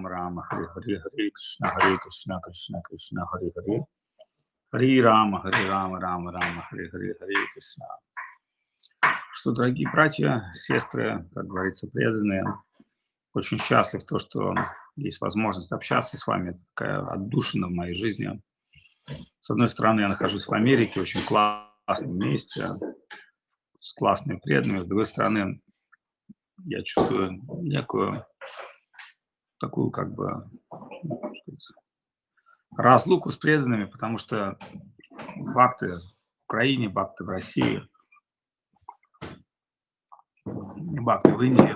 Рама, Хари Кришна, Кришна Кришна, Хари Рама, Рама, Хари Кришна. Что, дорогие братья, сестры, как говорится, преданные, очень счастлив то, что есть возможность общаться с вами. Это такая отдушина в моей жизни. С одной стороны, я нахожусь в Америке, очень классном месте, с классными преданными. С другой стороны, я чувствую некую такую, как бы, разлуку с преданными, потому что бхакты в Украине, бхакты в России, бхакты в Индии.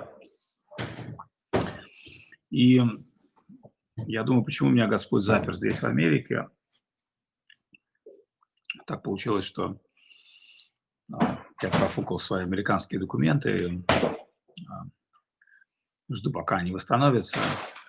И я думаю, почему меня Господь запер здесь, в Америке. Так получилось, что я профукал свои американские документы, и жду, пока они восстановятся.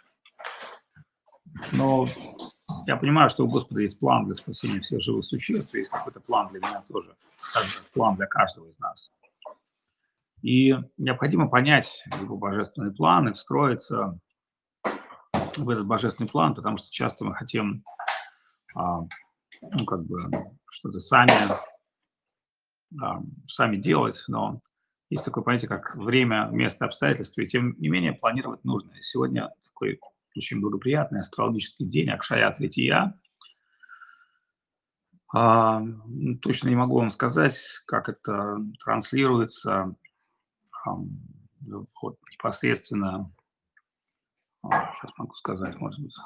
Но я понимаю, что у Господа есть план для спасения всех живых существ, есть какой-то план для меня тоже, план для каждого из нас. И необходимо понять его божественный план и встроиться в этот божественный план, потому что часто мы хотим что-то сами делать, но есть такое понятие, как время, место, обстоятельства, и тем не менее планировать нужно. И сегодня такой очень благоприятный астрологический день, Акшая Трития. Точно не могу вам сказать, как это транслируется вот непосредственно. Сейчас могу сказать, может быть.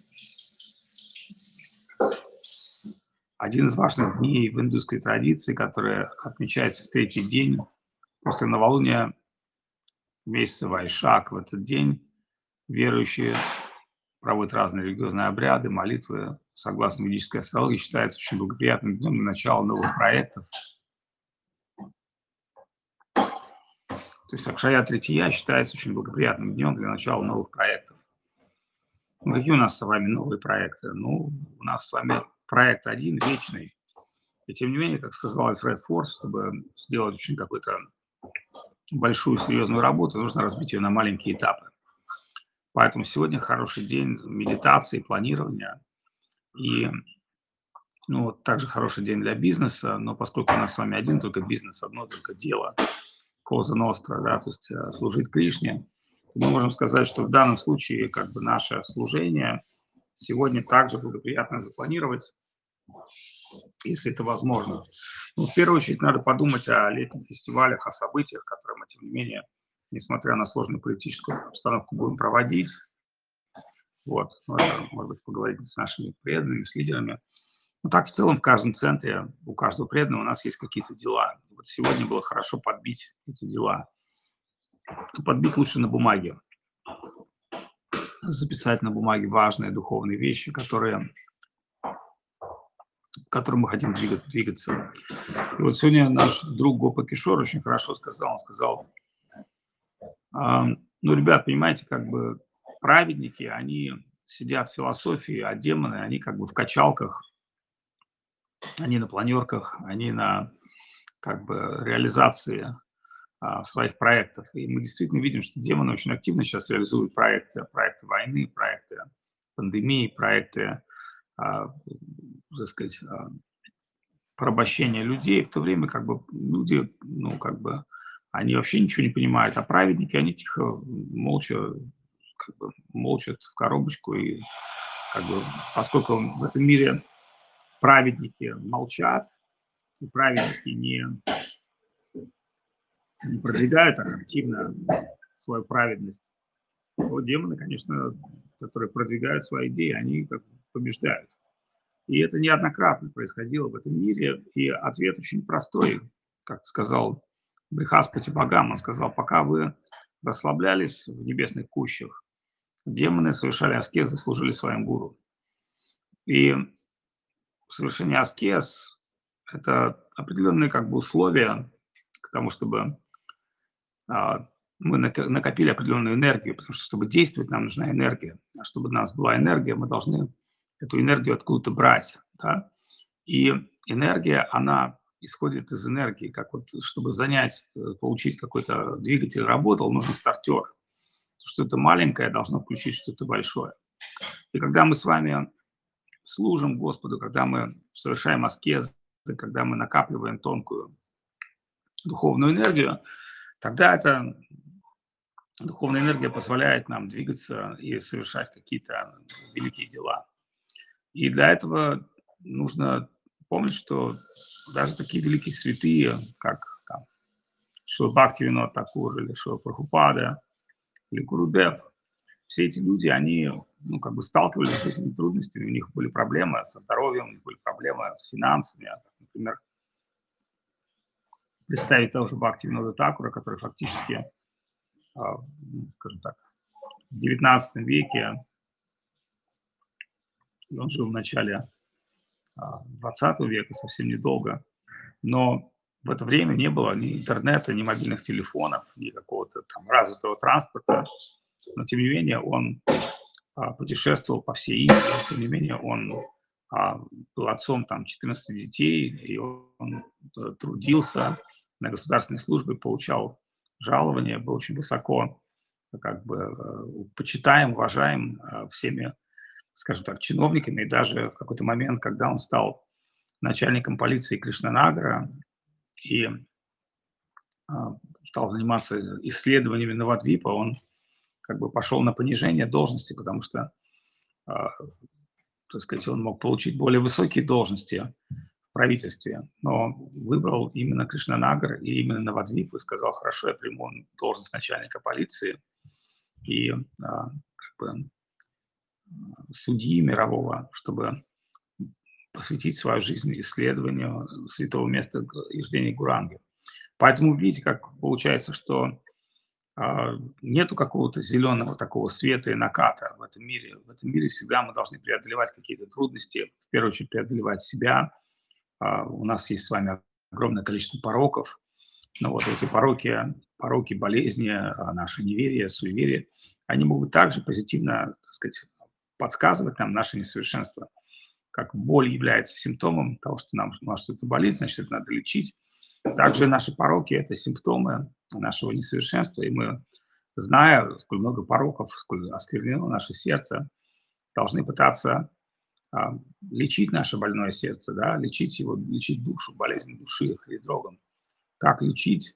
Один из важных дней в индусской традиции, который отмечается в третий день после новолуния месяца Вайшак. В этот день верующие проводят разные религиозные обряды, молитвы. Согласно ведической астрологии, считается очень благоприятным днем для начала новых проектов. То есть Акшая Трития считается очень благоприятным днем для начала новых проектов. Какие у нас с вами новые проекты? Ну, у нас с вами проект один, вечный. И тем не менее, как сказал Альфред Форс, чтобы сделать очень какую-то большую серьезную работу, нужно разбить ее на маленькие этапы. Поэтому сегодня хороший день медитации, планирования. И также хороший день для бизнеса, но поскольку у нас с вами один только бизнес, одно только дело, Коза Ностра, да, то есть служить Кришне, мы можем сказать, что в данном случае как бы наше служение сегодня также благоприятно запланировать, если это возможно. В первую очередь надо подумать о летних фестивалях, о событиях, которые мы, тем не менее, несмотря на сложную политическую обстановку, будем проводить. Вот, это, может быть, поговорить с нашими преданными, с лидерами. Но так в целом в каждом центре, у каждого преданного у нас есть какие-то дела. Вот сегодня было хорошо подбить эти дела. Подбить лучше на бумаге. Записать на бумаге важные духовные вещи, к которым мы хотим двигаться. И вот сегодня наш друг Гопа Кишор очень хорошо сказал. Он сказал, ребят, понимаете, как бы праведники, они сидят в философии, а демоны, они как бы в качалках, они на планерках, они на как бы реализации своих проектов. И мы действительно видим, что демоны очень активно сейчас реализуют проекты войны, проекты пандемии, проекты, так сказать, порабощения людей, в то время как бы люди, они вообще ничего не понимают, а праведники, они тихо, молча, как бы молчат в коробочку, и как бы, поскольку в этом мире праведники молчат, и праведники не продвигают так активно свою праведность, то демоны, конечно, которые продвигают свои идеи, они как бы побеждают. И это неоднократно происходило в этом мире, и ответ очень простой, как сказал Брихаспати Бхагам, он сказал, пока вы расслаблялись в небесных кущах, демоны совершали аскезы, служили своим гуру. И совершение аскез – это определенные как бы условия к тому, чтобы мы накопили определенную энергию, потому что, чтобы действовать, нам нужна энергия. А чтобы у нас была энергия, мы должны эту энергию откуда-то брать. Да? И энергия, она исходит из энергии. Как вот, чтобы получить какой-то двигатель работал, нужен стартер. что-то маленькое должно включить что-то большое. И когда мы с вами служим Господу, когда мы совершаем аскезы, когда мы накапливаем тонкую духовную энергию, тогда эта духовная энергия позволяет нам двигаться и совершать какие-то великие дела. И для этого нужно помнить, что даже такие великие святые, как там, Шрила Бхактивинода Тхакур или Шрила Прабхупада или Гурудев, все эти люди, они как бы сталкивались с жизненными трудностями, у них были проблемы со здоровьем, у них были проблемы с финансами. Например, представить того же Бхактивинода Тхакура, который фактически, скажем так, в XIX веке, он жил в начале XX века, совсем недолго, но в это время не было ни интернета, ни мобильных телефонов, ни какого-то там развитого транспорта, но тем не менее он путешествовал по всей Индии, тем не менее он был отцом там 14 детей, и он трудился на государственной службе, получал жалование, был очень высоко как бы почитаем, уважаем всеми, скажем так, чиновниками. И даже в какой-то момент, когда он стал начальником полиции Кришнанагара и стал заниматься исследованиями Навадвипа, он как бы пошел на понижение должности, потому что, так сказать, он мог получить более высокие должности в правительстве, но выбрал именно Кришнанагар и именно Навадвип и сказал: хорошо, я приму должность начальника полиции и как бы судьи мирового, чтобы посвятить свою жизнь исследованию святого места рождения Гуранги. Поэтому видите, как получается, что нету какого-то зеленого такого света и наката в этом мире. В этом мире всегда мы должны преодолевать какие-то трудности, в первую очередь преодолевать себя. У нас есть с вами огромное количество пороков, но вот эти пороки, болезни, наше неверие, суеверие, они могут также позитивно, так сказать, подсказывать нам наше несовершенство. Как боль является симптомом того, что у нас что-то болит, значит, это надо лечить. Также наши пороки – это симптомы нашего несовершенства, и мы, зная, сколь много пороков, сколь осквернено наше сердце, должны пытаться лечить наше больное сердце, да, лечить его, лечить душу, болезнь души, хридрогом. Как лечить?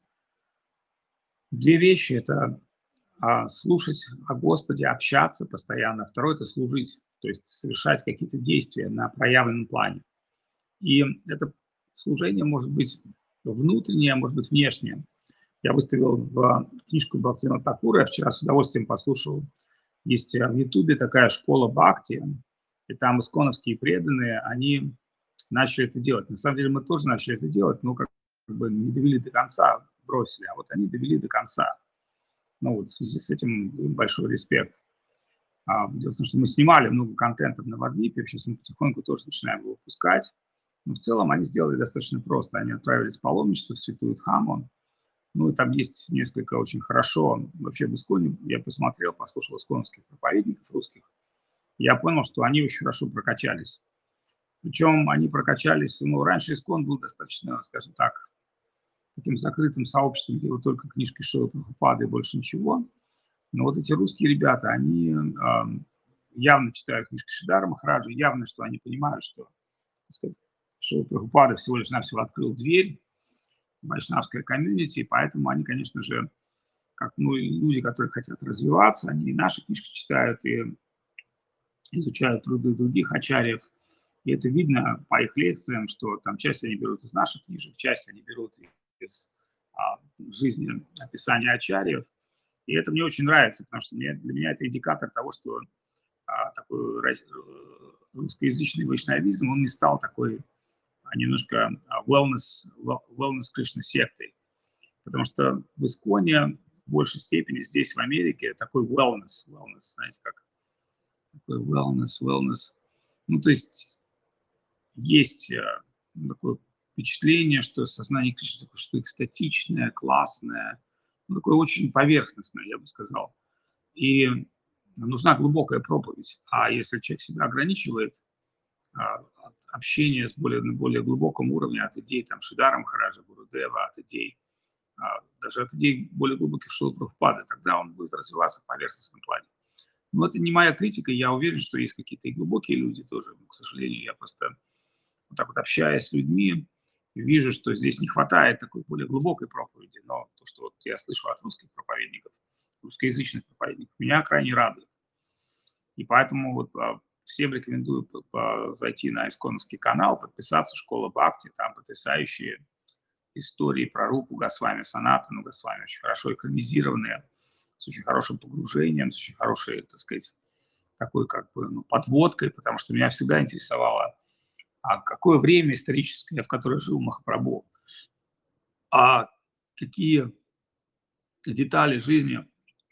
Две вещи – это слушать о Господе, общаться постоянно. Второе – это служить, то есть совершать какие-то действия на проявленном плане. И это служение может быть внутреннее, может быть внешнее. Я выставил в книжку Бхактивинода Тхакура, я вчера с удовольствием послушал. Есть в Ютубе такая школа Бхакти, и там исконовские преданные, они начали это делать. На самом деле мы тоже начали это делать, но как бы не довели до конца, бросили, а вот они довели до конца. Ну вот в связи с этим им большой респект. Дело в том, что мы снимали много контента на Вадвипе, сейчас мы потихоньку тоже начинаем его выпускать. Но в целом они сделали достаточно просто. Они отправились в паломничество в Святую Дхамму. Ну, и там есть несколько очень хорошо. Вообще в Исконе я посмотрел, послушал исконовских проповедников русских. Я понял, что они очень хорошо прокачались. Причем они прокачались, раньше Искон был достаточно, скажем так, таким закрытым сообществом, где вот только книжки Шрилы Прабхупады и больше ничего. Но вот эти русские ребята, они явно читают книжки Шридхара Махараджа, явно, что они понимают, что, так сказать, Шрила Прабхупада всего лишь навсего открыл дверь в вайшнавское комьюнити, поэтому они, конечно же, как люди, которые хотят развиваться, они и наши книжки читают, и изучают труды других ачарьев. И это видно по их лекциям, что там часть они берут из наших книжек, часть они берут из жизни описания ачарьев. И это мне очень нравится, потому что для меня это индикатор того, что такой русскоязычный вайшнавизм, он не стал такой немножко wellness Кришна сектой. Потому что в Исконе в большей степени здесь, в Америке, такой wellness, знаете, как такой wellness. Ну, то есть такое впечатление, что сознание Кришны такое, что экстатичное, классное, такое очень поверхностное, я бы сказал. И нужна глубокая проповедь. А если человек себя ограничивает от общения на более глубоком уровне, от идей там Шридхара Махараджа, Гурудева, от идей даже от идей более глубоких Шрилы Прабхупады, тогда он будет развиваться в поверхностном плане. Но это не моя критика, я уверен, что есть какие-то и глубокие люди тоже, но, к сожалению, я просто вот так вот общаясь с людьми, вижу, что здесь не хватает такой более глубокой проповеди, но то, что вот я слышу от русских проповедников, русскоязычных проповедников, меня крайне радует. И поэтому вот всем рекомендую зайти на исконовский канал, подписаться, Школа Бхакти, там потрясающие истории про Рупу Госвами, Санатану Госвами, очень хорошо экранизированные, с очень хорошим погружением, с очень хорошей, так сказать, такой как бы подводкой, потому что меня всегда интересовало, а какое время историческое, в которое жил Махапрабху, а какие детали жизни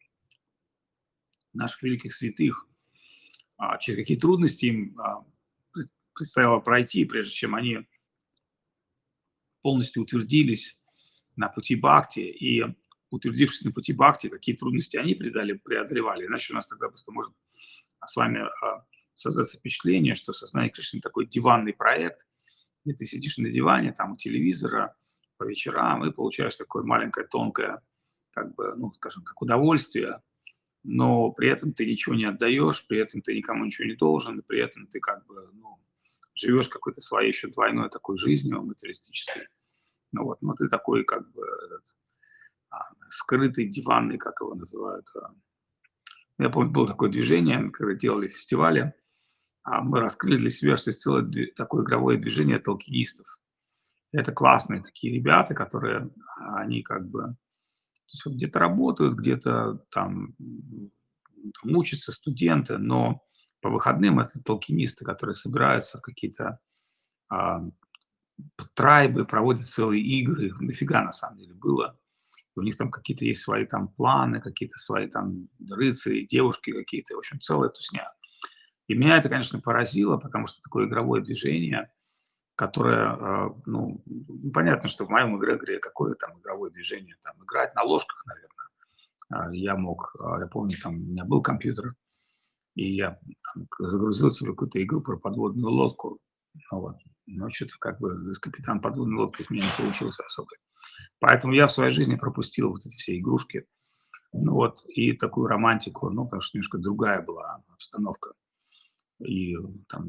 наших великих святых, через какие трудности им предстояло пройти, прежде чем они полностью утвердились на пути бхакти, и утвердившись на пути бхакти, какие трудности они преодолевали. Иначе у нас тогда просто может с вами создаться впечатление, что сознание Кришны такой диванный проект, где ты сидишь на диване, там у телевизора по вечерам и получаешь такое маленькое, тонкое, как бы, ну, скажем так, удовольствие, но при этом ты ничего не отдаешь, при этом ты никому ничего не должен, и при этом ты как бы, ну, живешь какой-то своей еще двойной такой жизнью материалистической. Ну вот, но ты такой как бы этот, скрытый диванный, как его называют. Я помню, было такое движение, когда делали фестивали, мы раскрыли для себя, что есть целое такое игровое движение толкинистов. Это классные такие ребята, которые, они как бы, то есть вот где-то работают, где-то там учатся студенты, но по выходным это толкинисты, которые собираются в какие-то а, трайбы, проводят целые игры, их дофига на самом деле было. У них там какие-то есть свои там планы, какие-то свои там рыцари, девушки какие-то, в общем, целая тусня. И меня это, конечно, поразило, потому что такое игровое движение, которое, ну, понятно, что в моем эгрегоре какое там игровое движение, там играть на ложках, наверное. Я мог, я помню, там у меня был компьютер, и я там загрузил себе какую-то игру про подводную лодку, ну вот, но что-то как бы из капитана подводной лодки из меня не получился особо. Поэтому я в своей жизни пропустил вот эти все игрушки, ну вот, и такую романтику, ну, потому что немножко другая была обстановка. И там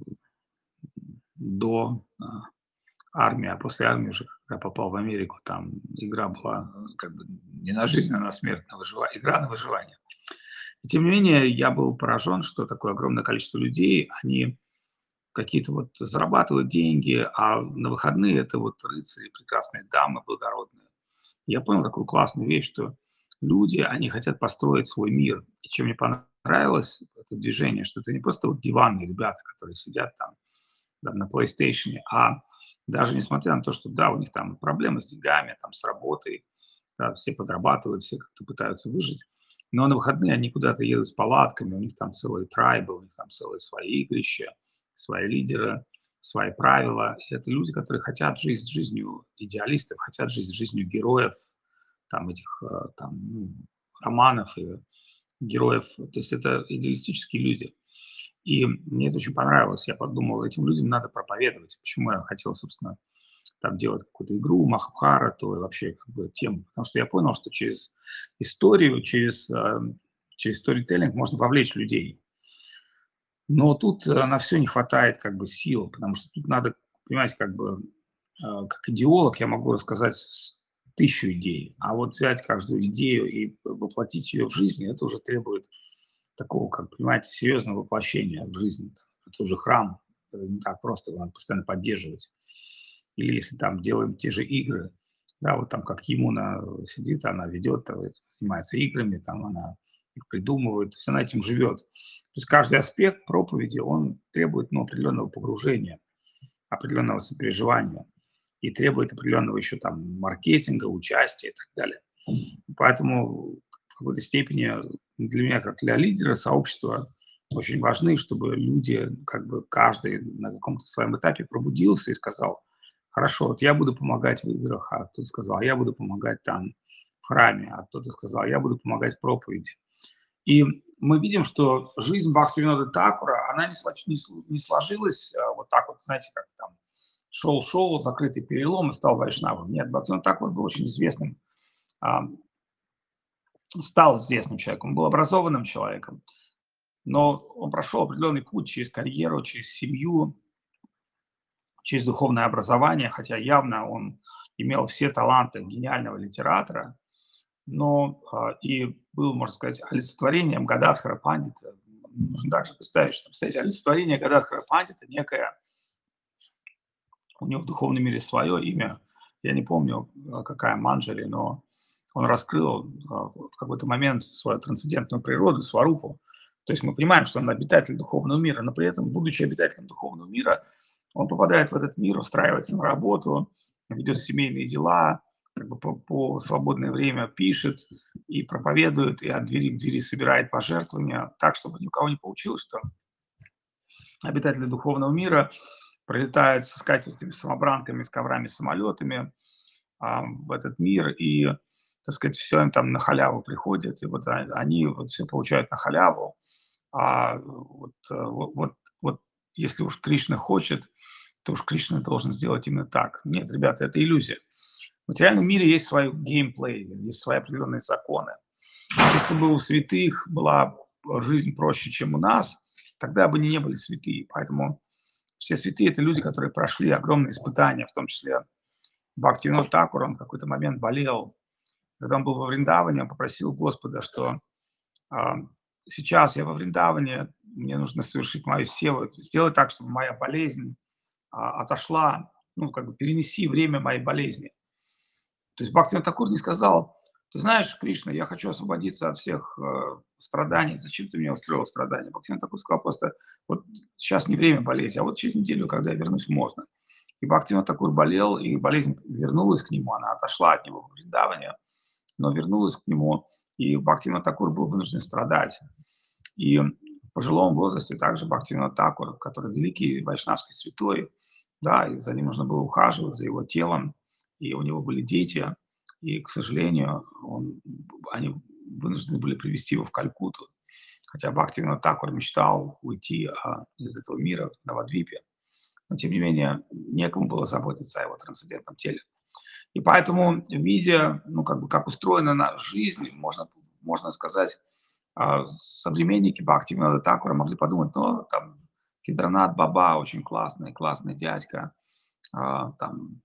до армии, а после армии уже, когда попал в Америку, там игра была как бы не на жизнь, а на смерть, на выживание, игра на выживание. И тем не менее, я был поражен, что такое огромное количество людей, они какие-то вот зарабатывают деньги, а на выходные это вот рыцари, прекрасные дамы благородные. Я понял такую классную вещь, что люди, они хотят построить свой мир. И чем мне понравилось это движение, что это не просто вот диванные ребята, которые сидят там на PlayStation, а даже несмотря на то, что да, у них там проблемы с деньгами, там с работой, да, все подрабатывают, все как-то пытаются выжить, но на выходные они куда-то едут с палатками, у них там целые трайбы, у них там целые свои игрища, свои лидеры, свои правила. И это люди, которые хотят жить жизнью идеалистов, хотят жить жизнью героев, там этих там, ну, романов и героев. То есть это идеалистические люди. И мне это очень понравилось. Я подумал, этим людям надо проповедовать. Почему я хотел, собственно, там делать какую-то игру, Махабхарату и вообще как бы тему. Потому что я понял, что через историю, через сторителлинг можно вовлечь людей. Но тут на все не хватает как бы сил, потому что тут надо, понимаете, как бы как идеолог я могу рассказать 1000 идей, а вот взять каждую идею и воплотить ее в жизнь, это уже требует такого, как, понимаете, серьезного воплощения в жизнь. Это уже храм, не так просто, его надо постоянно поддерживать. Или если там делаем те же игры, да, вот там как Емуна сидит, она ведет, занимается играми, там она их придумывает, то есть она этим живет. То есть каждый аспект проповеди, он требует, ну, определенного погружения, определенного сопереживания и требует определенного еще там маркетинга, участия и так далее. Поэтому в какой-то степени для меня, как для лидера сообщества, очень важны, чтобы люди, как бы каждый на каком-то своем этапе пробудился и сказал: хорошо, вот я буду помогать в играх, а кто-то сказал: я буду помогать там в храме, а кто-то сказал: я буду помогать в проповеди. И мы видим, что жизнь Бхактивинода Такура, она не сложилась вот так вот, знаете, как там шел, закрытый перелом и стал вайшнавом. Нет, Бхактивинода Такур был очень известным, а, стал известным человеком, он был образованным человеком, но он прошел определенный путь через карьеру, через семью, через духовное образование, хотя явно он имел все таланты гениального литератора, но и был, можно сказать, олицетворением Гададхара Пандита. Нужно также представить, что, представляете, олицетворение Гададхара Пандита некое, у него в духовном мире свое имя, я не помню, какая Манджари, но он раскрыл в какой-то момент свою трансцендентную природу, сварупу. То есть мы понимаем, что он обитатель духовного мира, но при этом, будучи обитателем духовного мира, он попадает в этот мир, устраивается на работу, ведет семейные дела, как бы по свободное время пишет и проповедует, и от двери к двери собирает пожертвования так, чтобы ни у кого не получилось, что обитатели духовного мира прилетают со скатертями, самобранками, с коврами, самолетами в этот мир, и, так сказать, все им там на халяву приходит, и вот они вот все получают на халяву, вот если уж Кришна хочет, то уж Кришна должен сделать именно так. Нет, ребята, это иллюзия. В материальном мире есть свой геймплей, есть свои определенные законы. Если бы у святых была жизнь проще, чем у нас, тогда бы они не были святые. Поэтому все святые – это люди, которые прошли огромные испытания, в том числе Бхактивинода Такур, он в какой-то момент болел. Когда он был во Вриндаване, он попросил Господа, что а, сейчас я во Вриндаване, мне нужно совершить мою севу, сделать так, чтобы моя болезнь отошла, ну, как бы перенеси время моей болезни. То есть Бхактивинода Такур не сказал: ты знаешь, Кришна, я хочу освободиться от всех страданий, зачем ты мне устроил страдания? Бхактивинода Такур сказал просто: вот сейчас не время болеть, а вот через неделю, когда я вернусь, можно. И Бхактивинода Такур болел, и болезнь вернулась к нему, она отошла от него в Вриндаване, но вернулась к нему, и Бхактивинода Такур был вынужден страдать. И в пожилом возрасте также Бхактивинода Такур, который великий вайшнавский святой, да, и за ним нужно было ухаживать, за его телом, и у него были дети, и, к сожалению, они вынуждены были привести его в Калькутту. Хотя Бхактивинода Такур мечтал уйти из этого мира в Навадвипе, но, тем не менее, некому было заботиться о его трансцендентном теле. И поэтому, видя, ну, как бы, как устроена жизнь, можно сказать, современники Бхактивинода Такура могли подумать: ну, там, Кедранат Баба очень классный дядька, там,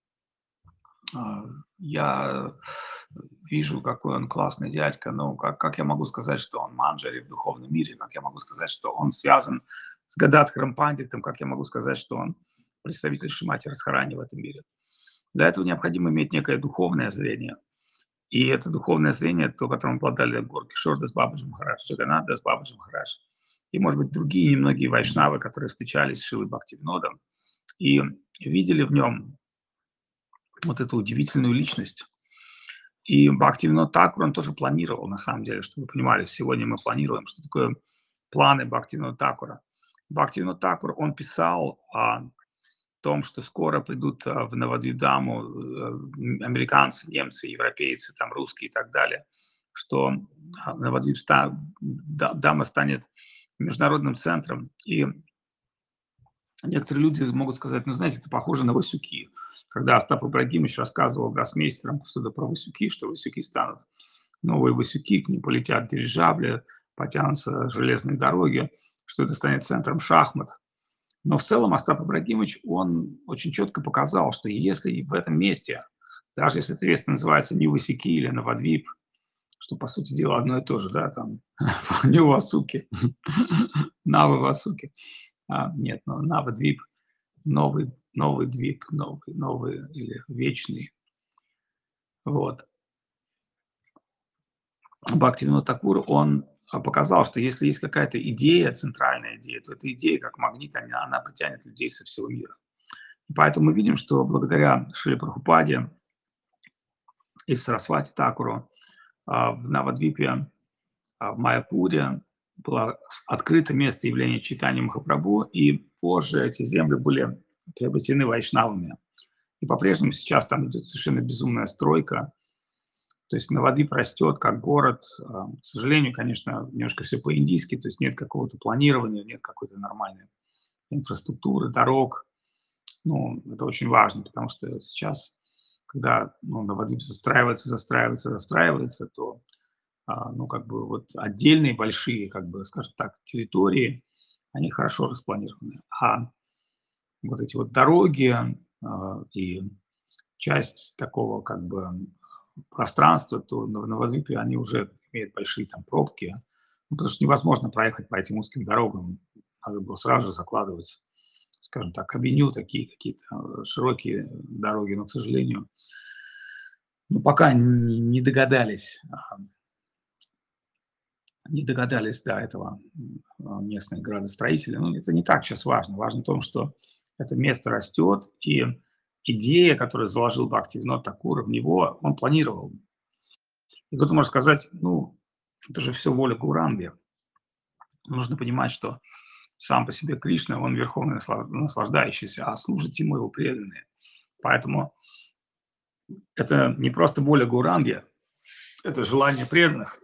я вижу, какой он классный дядька, но как я могу сказать, что он манджари в духовном мире, как я могу сказать, что он связан с Гададхаром Пандитом, как я могу сказать, что он представитель Шримати Радхарани в этом мире. Для этого необходимо иметь некое духовное зрение. И это духовное зрение, то, которым обладали Горки Шордас Бабаджи Махарадж, Джаганат Дас Бабаджи Махарадж, и, может быть, другие немногие вайшнавы, которые встречались с Шилой Бхактивинодом и видели в нем вот эту удивительную личность. И Бхактивинод Такур, он тоже планировал, на самом деле, чтобы вы понимали, сегодня мы планируем, что такое планы Бхактивинода Такура. Бхактивинод Такур, он писал о том, что скоро придут в Навадвипдаму американцы, немцы, европейцы, там, русские и так далее, что Навадвипдама станет международным центром. И некоторые люди могут сказать: ну, знаете, это похоже на Васюки. Когда Остап Ибрагимович рассказывал гроссмейстерам что-то про Васюки, что Васюки станут новые Васюки, к ним полетят дирижабли, потянутся железные дороги, что это станет центром шахмат. Но в целом Остап Ибрагимович, он очень четко показал, что если в этом месте, даже если это место называется Нью-Васюки или Навадвип, что, по сути дела, одно и то же, да, там, Нью-Васуки, Навы-Васуки. Нет, но Навадвип, новый двип, новый или вечный. Вот. Бхактивинод Такур, он показал, что если есть какая-то идея, центральная идея, то эта идея, как магнит, она притянет людей со всего мира. И поэтому мы видим, что благодаря Шриле Прабхупаде и Сарасвати Такуру в Навадвипе, в Майяпуре было открыто место явления Чайтаньи Махапрабху, и позже эти земли были приобретены вайшнавами. И по-прежнему сейчас там идет совершенно безумная стройка. То есть Навадвип растет как город. К сожалению, конечно, немножко все по-индийски, то есть нет какого-то планирования, нет какой-то нормальной инфраструктуры, дорог. Ну, это очень важно, потому что сейчас, когда, ну, Новодвип застраивается, то, ну, как бы вот отдельные большие, как бы, скажем так, территории, они хорошо распланированы. А вот эти вот дороги, и часть такого как бы пространства, то на Новодвипе они уже имеют большие там пробки, ну, потому что невозможно проехать по этим узким дорогам. Надо было сразу же закладывать, скажем так, авеню, такие какие-то широкие дороги, но, к сожалению, ну, пока не догадались, не догадались до этого местные градостроители. Ну, это не так сейчас важно. Важно в том, что это место растет, и идея, которую заложил Бхактивинод Такур в него, он планировал. И кто-то может сказать, ну, это же все воля Гауранги. Нужно понимать, что сам по себе Кришна, он верховный наслаждающийся, а служат ему его преданные. Поэтому это не просто воля Гауранги, это желание преданных,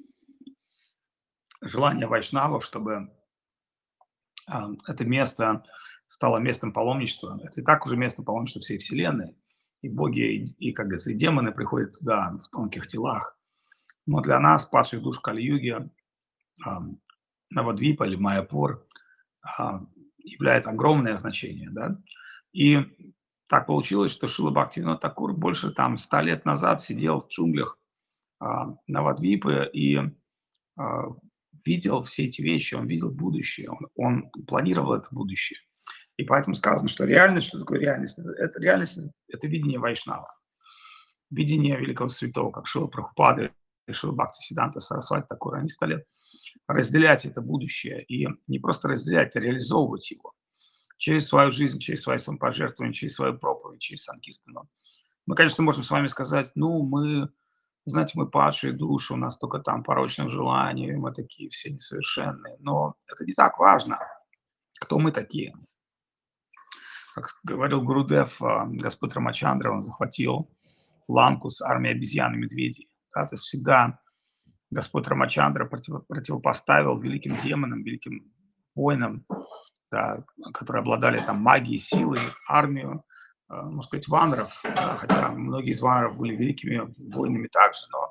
желание вайшнавов, чтобы это место стало местом паломничества. Это и так уже место паломничества всей Вселенной. И боги, и, как говорится, и демоны приходят туда в тонких телах. Но для нас, падших душ Кали-юги, ам, Навадвипа или Майяпур являет огромное значение. Да? И так получилось, что Шрила Бхактивинод Такур больше там 100 лет назад сидел в джунглях Навадвипы и а, видел все эти вещи, он видел будущее, он планировал это будущее. И поэтому сказано, что реальность, что такое реальность? Это реальность, это видение Вайшнава, видение великого святого, как Шрила Прабхупада и Шрила Бхактисиданта Сарасвати Такур. Они стали разделять это будущее и не просто разделять, а реализовывать его через свою жизнь, через свои самопожертвования, через свою проповедь, через санкиртану. Мы, конечно, можем с вами сказать, ну, мы, знаете, мы падшие души, у нас только там порочных желаний, мы такие все несовершенные. Но это не так важно, кто мы такие. Как говорил Гурудев, Господь Рамачандра, он захватил Ланку с армией обезьян и медведей. Да, то есть всегда Господь Рамачандра противопоставил великим демонам, великим воинам, да, которые обладали там магией, силой, армию, можно сказать, ванров, да, хотя многие из ванров были великими воинами также, но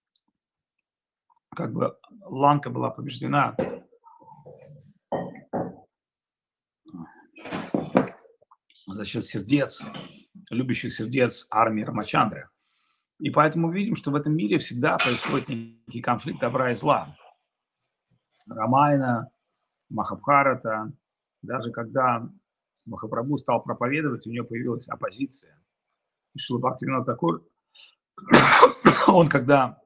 как бы Ланка была побеждена за счет сердец, любящих сердец армии Рамачандры. И поэтому видим, что в этом мире всегда происходит некий конфликт добра и зла. Рамайна, Махабхарата, даже когда Махапрабху стал проповедовать, у него появилась оппозиция. И Шрила Бхактивинод Такур, он когда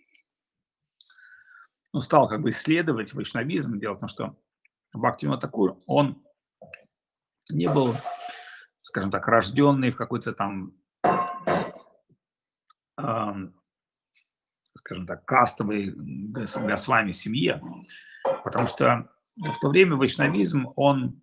стал как бы исследовать вайшнавизм, дело в том, что Бхактивинод Такур, он не был, скажем так, рожденный в какой-то там, скажем так, кастовой Госвами семье, потому что в то время вайшнавизм, он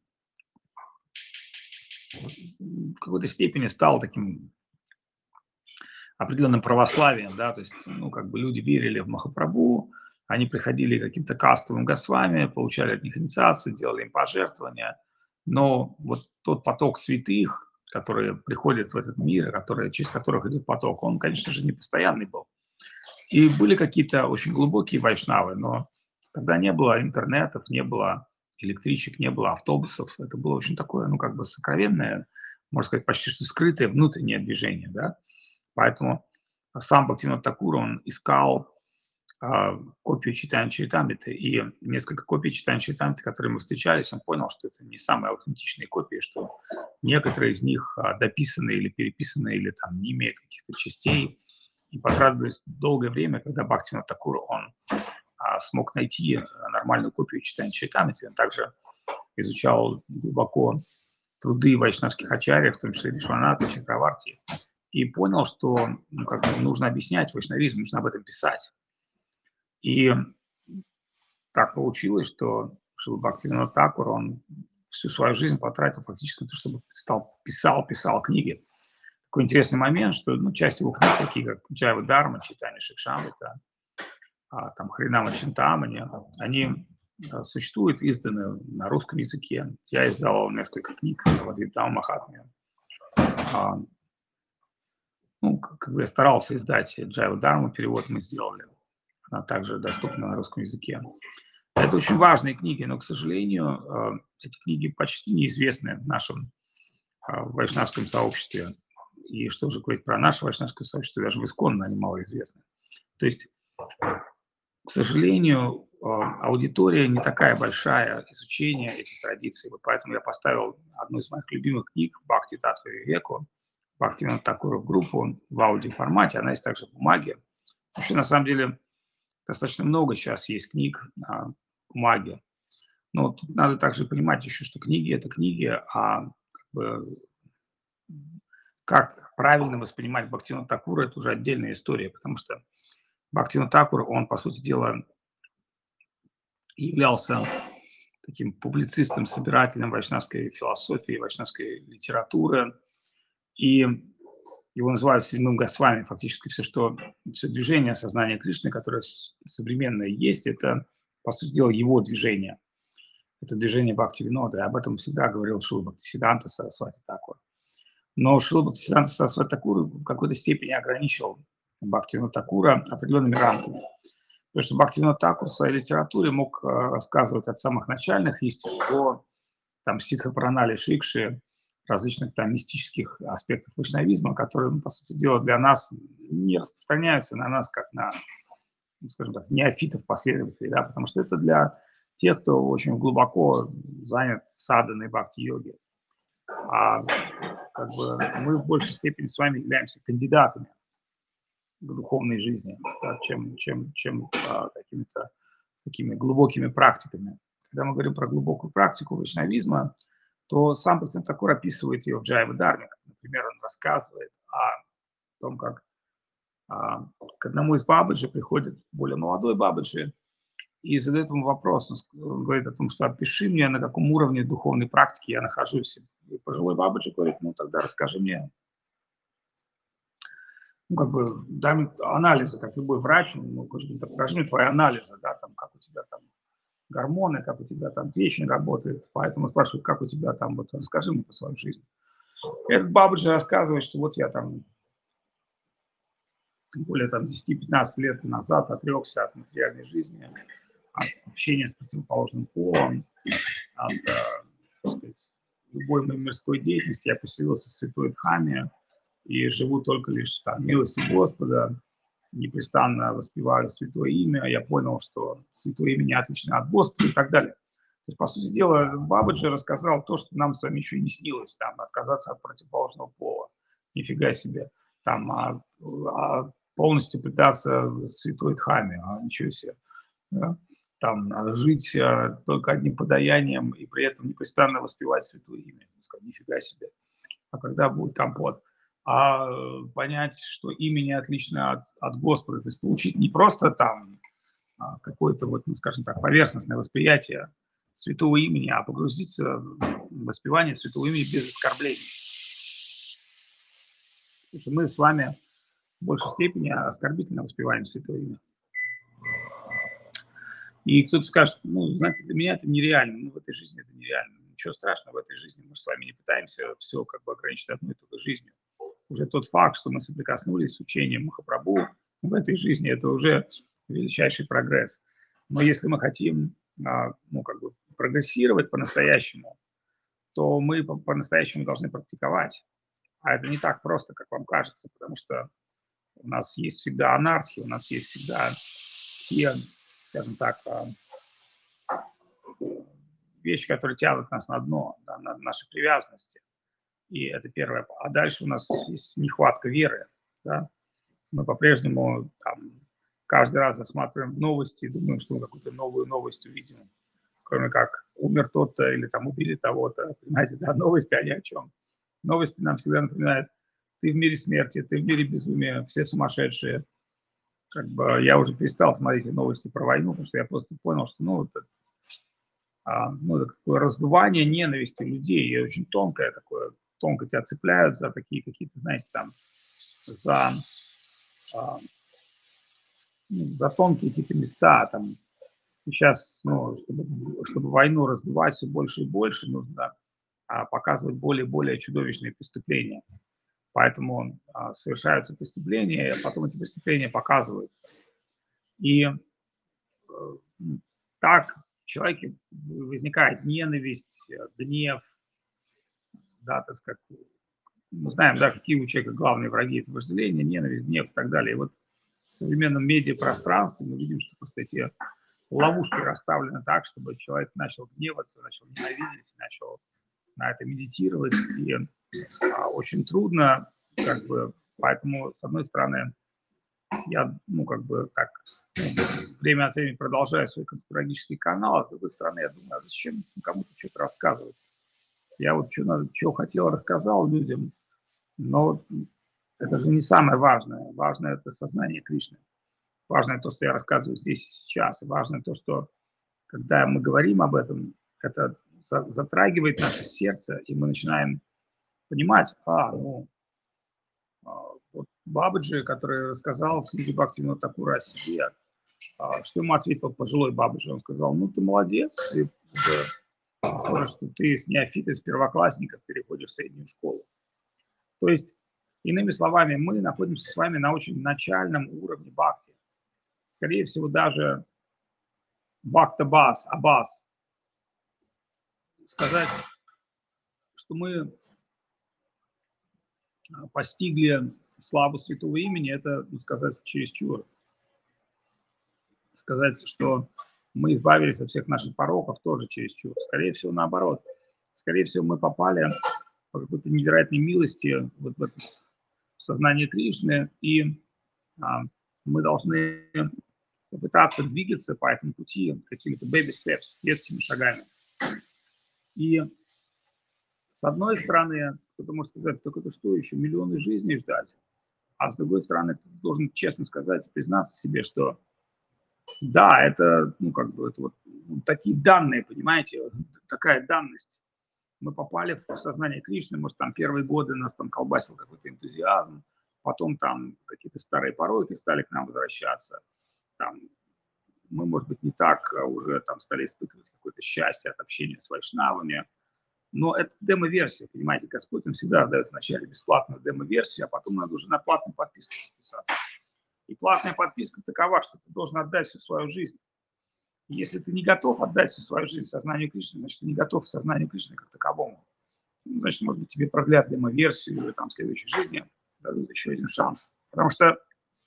в какой-то степени стал таким определенным православием, да, то есть, ну, как бы люди верили в Махапрабху, они приходили к каким-то кастовым Госвами, получали от них инициацию, делали им пожертвования, но вот тот поток святых, которые приходят в этот мир, которые, через которых идет поток, он, конечно же, не постоянный был. И были какие-то очень глубокие вайшнавы, но когда не было интернетов, не было электричек, не было автобусов, это было очень такое, ну, как бы сокровенное, можно сказать, почти что скрытое внутреннее движение, да. Поэтому сам Бхактивинод Такур, он искал копию Чайтаньи Чаритамриты, и несколько копий Чайтаньи Чаритамриты, которые мы встречались, он понял, что это не самые аутентичные копии, что некоторые из них дописаны или переписаны, или там не имеют каких-то частей. И потратилось долгое время, когда Бхактивинод Такур, он смог найти нормальную копию Чайтаньи Чаритамриты. Он также изучал глубоко труды вайшнавских ачарьев, в том числе Вишваната, Чакраварти, и понял, что ну, как бы нужно объяснять вайшнавизм, нужно об этом писать. И так получилось, что Шрила Бхактивинод Такур, он всю свою жизнь потратил фактически на то, чтобы писал книги. Такой интересный момент, что ну, часть его книг, такие как Джайва Дарма, Читание Шикшамрита, там Харинама Чинтамани, они существует, изданы на русском языке. Я издавал несколько книг в Адвайтам Махатме. А, Ну, как бы я старался издать Джайва Дарму, перевод мы сделали. Она также доступна на русском языке. Это очень важные книги, но, к сожалению, эти книги почти неизвестны в нашем вайшнавском сообществе. И что же говорить про наше вайшнавское сообщество, даже в Исконно они малоизвестны. То есть, к сожалению, аудитория не такая большая изучения этих традиций. Вот поэтому я поставил одну из моих любимых книг «Бхакти Татва Вивеку», Бхактивинода Такура в группу в аудиоформате, она есть также в бумаге. Вообще, на самом деле, достаточно много сейчас есть книг в бумаге. Но тут надо также понимать еще, что книги – это книги, а как бы, как правильно воспринимать Бхактивинода Такура – это уже отдельная история, потому что Бхактивинода Такур, он, по сути дела, являлся таким публицистом, собирателем вайшнавской философии, вайшнавской литературы. И его называют седьмым Госвами. Фактически все движение сознания Кришны, которое современное есть, это, по сути дела, его движение. Это движение Бхактивинода. И об этом всегда говорил Шрила Бхактисиданта Сарасвати Такур. Но Шрила Бхактисиданта Сарасвати Такур в какой-то степени ограничил Бхактивинода Такура определенными рамками. Потому что Бхактивинода Такур в своей литературе мог рассказывать от самых начальных истин до там Сиддха Пранали Шикши, различных там мистических аспектов вайшнавизма, которые, по сути дела, для нас не распространяются на нас, как на, скажем так, неофитов, последователей, да, потому что это для тех, кто очень глубоко занят саданой бхакти-йоги. А как бы мы в большей степени с вами являемся кандидатами к духовной жизни, да, чем какими-то такими глубокими практиками. Когда мы говорим про глубокую практику вайшнавизма, то сам Бхактивинода Такур описывает ее в Джайва Дарме. Например, он рассказывает о том, как к одному из бабаджи приходит более молодой бабаджи и задает ему вопрос. Он говорит о том, что опиши мне, на каком уровне духовной практики я нахожусь. И пожилой бабаджи говорит, ну тогда расскажи мне, ну как бы дай мне анализы, как любой врач, ну, покажи мне твои анализы, да, там, как у тебя там гормоны, как у тебя там печень работает. Поэтому спрашивают, как у тебя там, вот расскажи мне про свою жизнь. Этот бабаджи рассказывает, что вот я там более там 10-15 лет назад отрекся от материальной жизни, от общения с противоположным полом, от так сказать, любой моей мирской деятельности. Я поселился в Святой Дхаме и живу только лишь там милостью Господа, непрестанно воспеваю Святое Имя. Я понял, что Святое Имя не отлично от Господа и так далее. То есть, по сути дела, Бабаджи рассказал то, что нам с вами еще и не снилось, там, отказаться от противоположного пола. Нифига себе. Там, полностью питаться святой Дхаме, ничего себе. Да? Там, жить только одним подаянием и при этом непрестанно воспевать святое имя. Сказать, нифига себе. А когда будет компот? Понять, что имя не отлично от Господа. То есть получить не просто там какое-то, вот, ну, скажем так, поверхностное восприятие святого имени, а погрузиться в воспевание святого имени без оскорблений. Потому что мы с вами в большей степени оскорбительно воспеваем святое имя. И кто-то скажет, ну, знаете, для меня это нереально, ну, в этой жизни это нереально. Ничего страшного в этой жизни, мы с вами не пытаемся все как бы ограничить одной и той же жизнью. Уже тот факт, что мы соприкоснулись с учением Махапрабху в этой жизни, это уже величайший прогресс. Но если мы хотим, ну, как бы прогрессировать по-настоящему, то мы по-настоящему должны практиковать. А это не так просто, как вам кажется, потому что у нас есть всегда анархия, у нас есть всегда те, скажем так, вещи, которые тянут нас на дно, да, на наши привязанности. И это первое. А дальше у нас есть нехватка веры. Да? Мы по-прежнему там, каждый раз осматриваем новости, думаем, что мы какую-то новую новость увидим. Кроме как умер тот-то или там убили того-то. Понимаете, да, новости, они о чем? Новости нам всегда напоминают, ты в мире смерти, ты в мире безумия, все сумасшедшие. Как бы я уже перестал смотреть новости про войну, потому что я просто понял, что ну, это такое раздувание ненависти людей, и очень тонкое такое, тонко тебя цепляют за такие какие-то, знаете, там, за тонкие какие-то места, там, Сейчас, ну, чтобы войну раздувать все больше и больше, нужно показывать более и более чудовищные преступления. Поэтому совершаются преступления, а потом эти преступления показываются. И так в человеке возникает ненависть, гнев, да, так сказать. Мы знаем, да, какие у человека главные враги – это вожделение, ненависть, гнев и так далее. И вот в современном медиапространстве мы видим, что просто эти ловушки расставлены так, чтобы человек начал гневаться, начал ненавидеть, начал на это медитировать. И очень трудно, как бы, поэтому, с одной стороны, я, ну, как бы, так, время от времени продолжаю свой конспирологический канал, а с другой стороны, я думаю, зачем кому-то что-то рассказывать? Я вот что хотел, рассказал людям, но это же не самое важное. Важное – это сознание Кришны. Важное то, что я рассказываю здесь и сейчас. И важное то, что когда мы говорим об этом, это затрагивает наше сердце, и мы начинаем понимать, вот Бабаджи, который рассказал в книге Бхактивинода Такура о себе, что ему ответил пожилой Бабаджи? Он сказал, ну, ты молодец, ты уже похоже, что ты с неофита, с первоклассников переходишь в среднюю школу. То есть, иными словами, мы находимся с вами на очень начальном уровне бхакти. Скорее всего, даже бхакта-бас, абас. Сказать, что мы постигли славу святого имени, это, ну, сказать, чересчур. Сказать, что мы избавились от всех наших пороков, тоже чересчур. Скорее всего, наоборот. Скорее всего, мы попали по какой-то невероятной милости вот в это сознание Кришны, и мы должны попытаться двигаться по этому пути какими-то baby steps, детскими шагами. И с одной стороны, кто-то может сказать, так это что, еще миллионы жизней ждать? А с другой стороны, ты должен честно сказать, признаться себе, что да, это, ну, как бы, это вот такие данные, понимаете, такая данность. Мы попали в сознание Кришны, может, там первые годы нас там колбасил какой-то энтузиазм, потом там какие-то старые пороки стали к нам возвращаться, там мы, может быть, не так уже там стали испытывать какое-то счастье от общения с вайшнавами, но это демо-версия, понимаете, Господь, Он всегда дает вначале бесплатную демо-версию, а потом надо уже на платную подписку подписаться. И платная подписка такова, что ты должен отдать всю свою жизнь. И если ты не готов отдать всю свою жизнь сознанию Кришны, значит, ты не готов к сознанию Кришны как таковому. Ну, значит, может быть, тебе продлят демо-версию, или там в следующей жизни дадут еще один шанс. Потому что,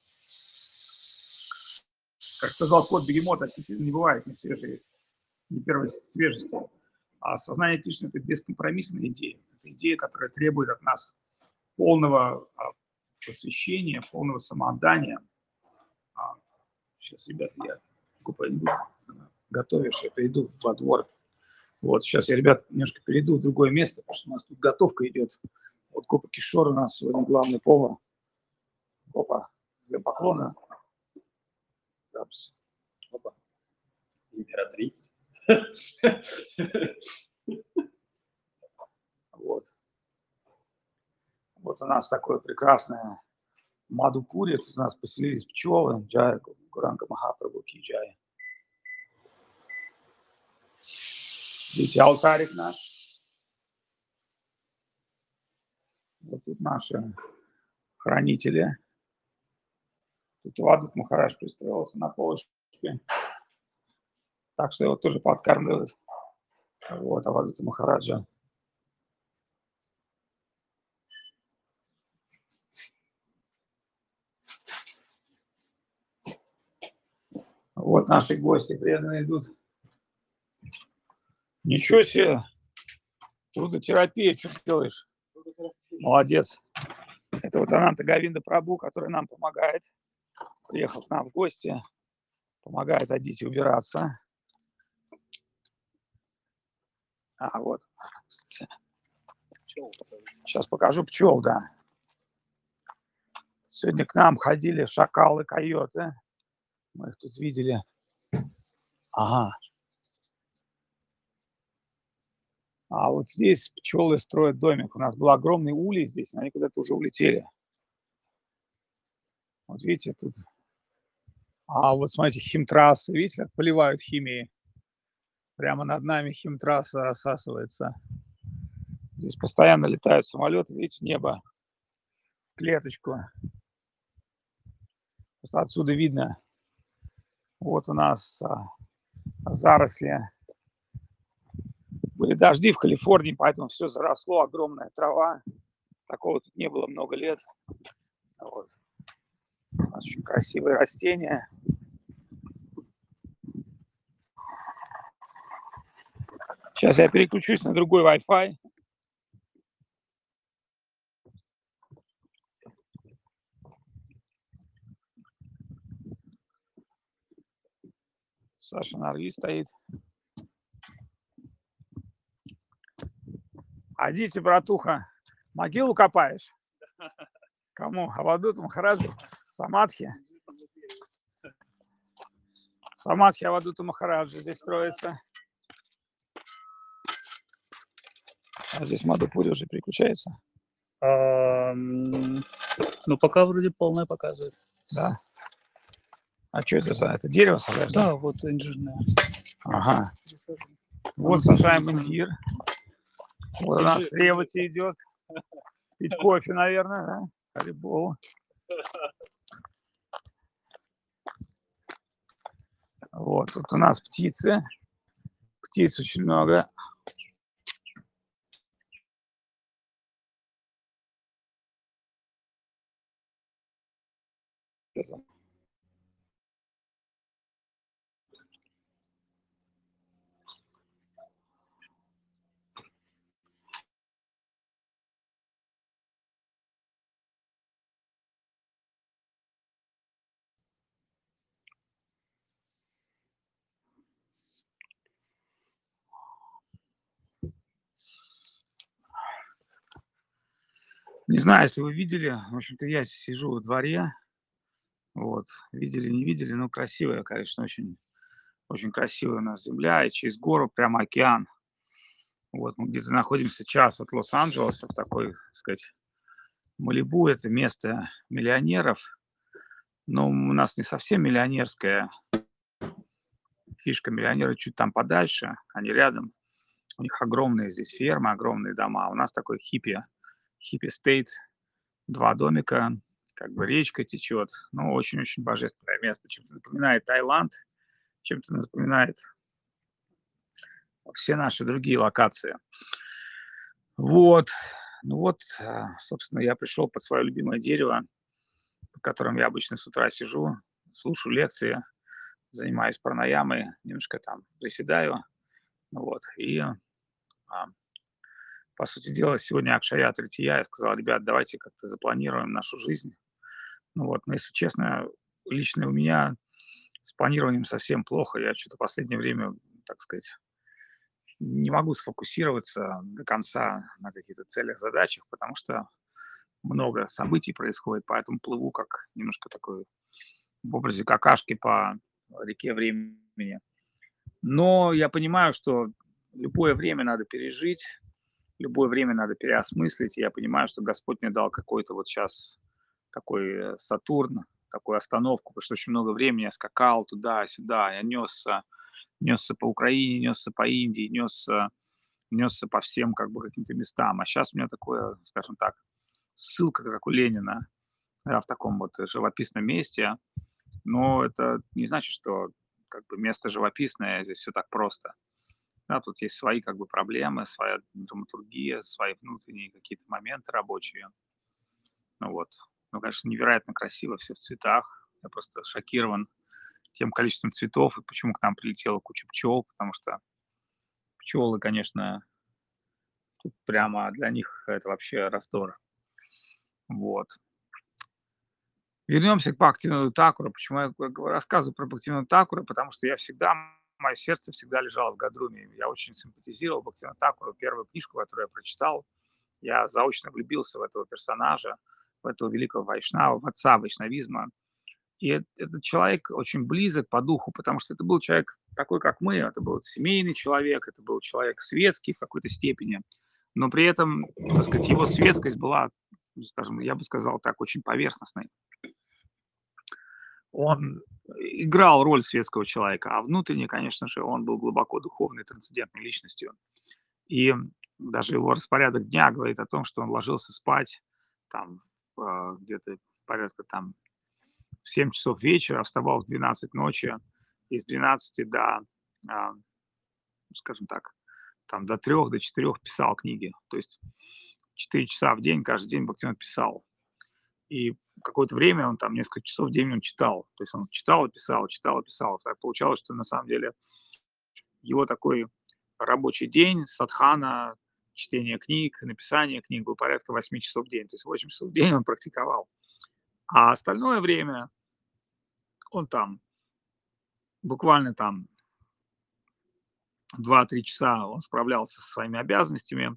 как сказал кот Бегемот, осетин не бывает ни свежей, ни первой свежести. А сознание Кришны – это бескомпромиссная идея. Это идея, которая требует от нас полного посвящения, полного самоотдания. Сейчас, ребята, я пойду, готовишь, я приду во двор. Вот, сейчас я, ребят, немножко перейду в другое место, потому что у нас тут готовка идет. Вот Копа Кишор у нас сегодня главный повар. Копа, для поклона. Опа. Императрица. Вот. Вот у нас такое прекрасное Мадупури. Тут у нас поселились пчелы. Джая, Гуранга Махапрабху ки джая. Видите, алтарик наш. Вот тут наши хранители. Тут Вадут Махарадж пристроился на полочке. Так что его тоже подкармливают. Вот, а Вадут Махараджа. Вот наши гости преданные идут. Ничего себе. Трудотерапия, что ты делаешь? Молодец. Это вот Ананта Говинда Прабху, который нам помогает. Приехал к нам в гости. Помогает Адите убираться. Вот. Сейчас покажу пчел, да. Сегодня к нам ходили шакалы, койоты. Мы их тут видели. Ага. А вот здесь пчелы строят домик. У нас был огромный улей здесь, но они куда-то уже улетели. Вот видите, тут А вот смотрите, химтрассы, видите, как поливают химией? Прямо над нами химтрасса рассасывается. Здесь постоянно летают самолеты, видите, небо в клеточку. Просто отсюда видно. Вот у нас заросли. Были дожди в Калифорнии, поэтому все заросло, огромная трава. Такого тут не было много лет. Вот. У нас очень красивые растения. Сейчас я переключусь на другой Wi-Fi. Саша на рви стоит. Адите, братуха, могилу копаешь? Кому? Авадуту Махараджу? Самадхи? Самадхи Авадуту Махараджу здесь строится. А здесь Мадхупури уже переключается. Ну, пока вроде полное показывает. Да. А что это за это дерево сажаешь? Да, вот инжирное. Ага. Пересаживаем. Вот сажаем индир. Вот у нас Инжир, Ревати идет. Пить кофе, наверное, да? Харибол. Вот, тут у нас птицы. Птиц очень много. Не знаю, если вы видели, в общем-то, я сижу во дворе. Вот, видели, не видели, но красивая, конечно, очень, очень красивая у нас земля, и через гору прямо океан. Вот, мы где-то находимся час от Лос-Анджелеса, в такой, так сказать, Малибу, это место миллионеров, но у нас не совсем миллионерская фишка, миллионеры чуть там подальше, они рядом, у них огромные здесь фермы, огромные дома, а у нас такой хиппи-стейт, 2 домика, как бы речка течет, ну, очень-очень божественное место, чем-то напоминает Таиланд, чем-то напоминает все наши другие локации. Вот, ну вот, собственно, я пришел под свое любимое дерево, под которым я обычно с утра сижу, слушаю лекции, занимаюсь пранаямой, немножко там приседаю, вот, и, по сути дела, сегодня Акшая Трития, я сказал: ребят, давайте как-то запланируем нашу жизнь. Ну вот, но если честно, лично у меня с планированием совсем плохо. Я что-то в последнее время, так сказать, не могу сфокусироваться до конца на каких-то целях, задачах, потому что много событий происходит, поэтому плыву как немножко такой в образе какашки по реке времени. Но я понимаю, что любое время надо пережить, любое время надо переосмыслить. И я понимаю, что Господь мне дал какой-то вот сейчас такой Сатурн, такую остановку, потому что очень много времени я скакал туда-сюда, я несся по Украине, несся по Индии, несся по всем как бы каким-то местам. А сейчас у меня такое, скажем так, ссылка, как у Ленина, да, в таком вот живописном месте. Но это не значит, что как бы место живописное, здесь все так просто. Да, тут есть свои как бы проблемы, своя драматургия, свои внутренние какие-то моменты рабочие. Ну вот. Ну, конечно, невероятно красиво все в цветах. Я просто шокирован тем количеством цветов и почему к нам прилетела куча пчел, потому что пчелы, конечно, тут прямо для них это вообще раздор. Вот. Вернемся к Бхактивиноду Такуру. Почему я рассказываю про Бхактивинода Такура? Потому что мое сердце всегда лежало в Гадруме. Я очень симпатизировал Бхактивиноду Такуру. Первую книжку, которую я прочитал, я заочно влюбился в этого персонажа, в этого великого вайшнава, в отца вайшнавизма. И этот человек очень близок по духу, потому что это был человек такой, как мы. Это был семейный человек, это был человек светский в какой-то степени. Но при этом, так сказать, его светскость была, скажем, я бы сказал так, очень поверхностной. он играл роль светского человека, а внутренне, конечно же, он был глубоко духовной, трансцендентной личностью. И даже его распорядок дня говорит о том, что он ложился спать там где-то порядка там в 7 часов вечера, вставал в 12 ночи, и с 12 до, а, скажем так, там до 3, до 4 писал книги. То есть 4 часа в день, каждый день Бхактивинод писал. И какое-то время он там, несколько часов в день он читал. То есть он читал и писал, читал и писал. Так получалось, что на самом деле его такой рабочий день, садхана, чтение книг, написание книг был порядка 8 часов в день. То есть 8 часов в день он практиковал. А остальное время он там буквально там 2-3 часа он справлялся со своими обязанностями.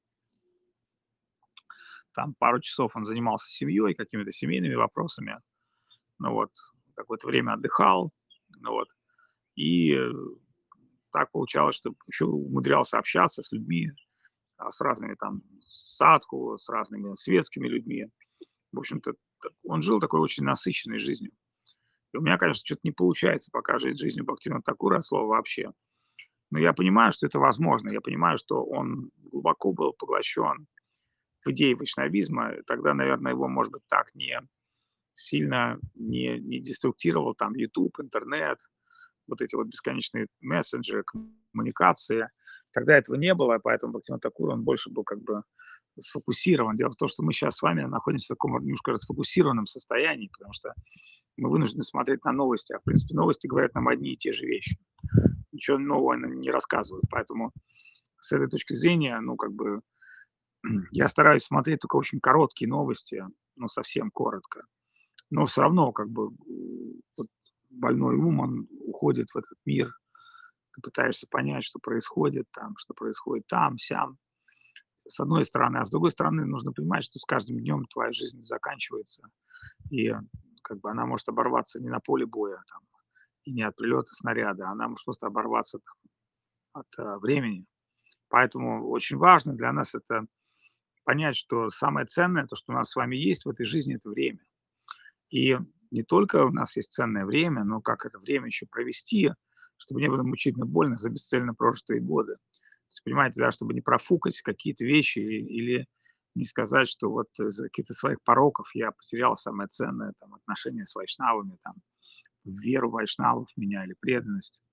Там пару часов он занимался семьей, какими-то семейными вопросами. Ну вот, какое-то время отдыхал. Ну вот. И так получалось, что еще умудрялся общаться с людьми, с разными там садху, с разными светскими людьми. В общем-то, он жил такой очень насыщенной жизнью. И у меня, конечно, что-то не получается пока жить жизнью Бхактивинода Такура от слова вообще. Но я понимаю, что это возможно. Я понимаю, что он глубоко был поглощен в идеи вайшнавизма. Тогда, наверное, его, может быть, так не сильно не деструктировал там YouTube, интернет, вот эти вот бесконечные мессенджеры, коммуникации. Тогда этого не было, поэтому Бхактивинод Такур, он больше был как бы сфокусирован. Дело в том, что мы сейчас с вами находимся в таком немножко расфокусированном состоянии, потому что мы вынуждены смотреть на новости, а в принципе новости говорят нам одни и те же вещи. Ничего нового нам не рассказывают, поэтому с этой точки зрения, ну, как бы, я стараюсь смотреть только очень короткие новости, ну, совсем коротко. Но все равно, как бы, вот больной ум, он уходит в этот мир. Ты пытаешься понять, что происходит там, сям. С одной стороны. А с другой стороны, нужно понимать, что с каждым днем твоя жизнь заканчивается. И как бы она может оборваться не на поле боя там, и не от прилета снаряда, она может просто оборваться там, от времени. Поэтому очень важно для нас это понять, что самое ценное, то, что у нас с вами есть в этой жизни, это время. И не только у нас есть ценное время, но как это время еще провести, чтобы не было мучительно больно за бесцельно прожитые годы. То есть, понимаете, да, чтобы не профукать какие-то вещи или не сказать, что вот из-за каких-то своих пороков я потерял самое ценное, там, отношения с вайшнавами, там, веру вайшнавов в меня или преданность.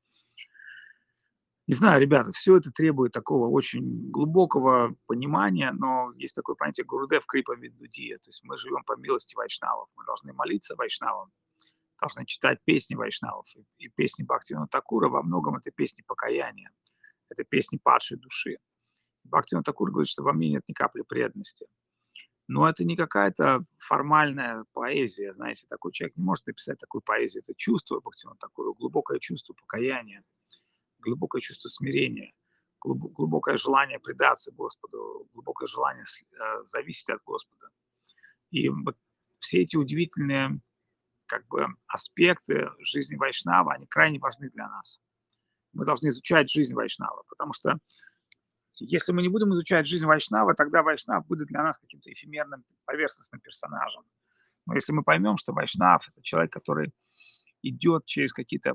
Не знаю, ребята, все это требует такого очень глубокого понимания, но есть такое понятие «гурудев крипа видудия», то есть мы живем по милости вайшнавов, мы должны молиться вайшнавам, должны читать песни вайшнавов. И песни Бхактивинода Такура во многом это песни покаяния, это песни падшей души. Бхактивинод Такур говорит, что во мне нет ни капли преданности. Но это не какая-то формальная поэзия, знаете, такой человек не может написать такую поэзию. Это чувство Бхактивинода Такура, глубокое чувство покаяния, глубокое чувство смирения, глубокое желание предаться Господу, глубокое желание зависеть от Господа. И вот все эти удивительные как бы аспекты жизни Вайшнава, они крайне важны для нас. Мы должны изучать жизнь Вайшнава, потому что если мы не будем изучать жизнь Вайшнава, тогда Вайшнав будет для нас каким-то эфемерным, поверхностным персонажем. Но если мы поймем, что Вайшнав– это человек, который идет через какие-то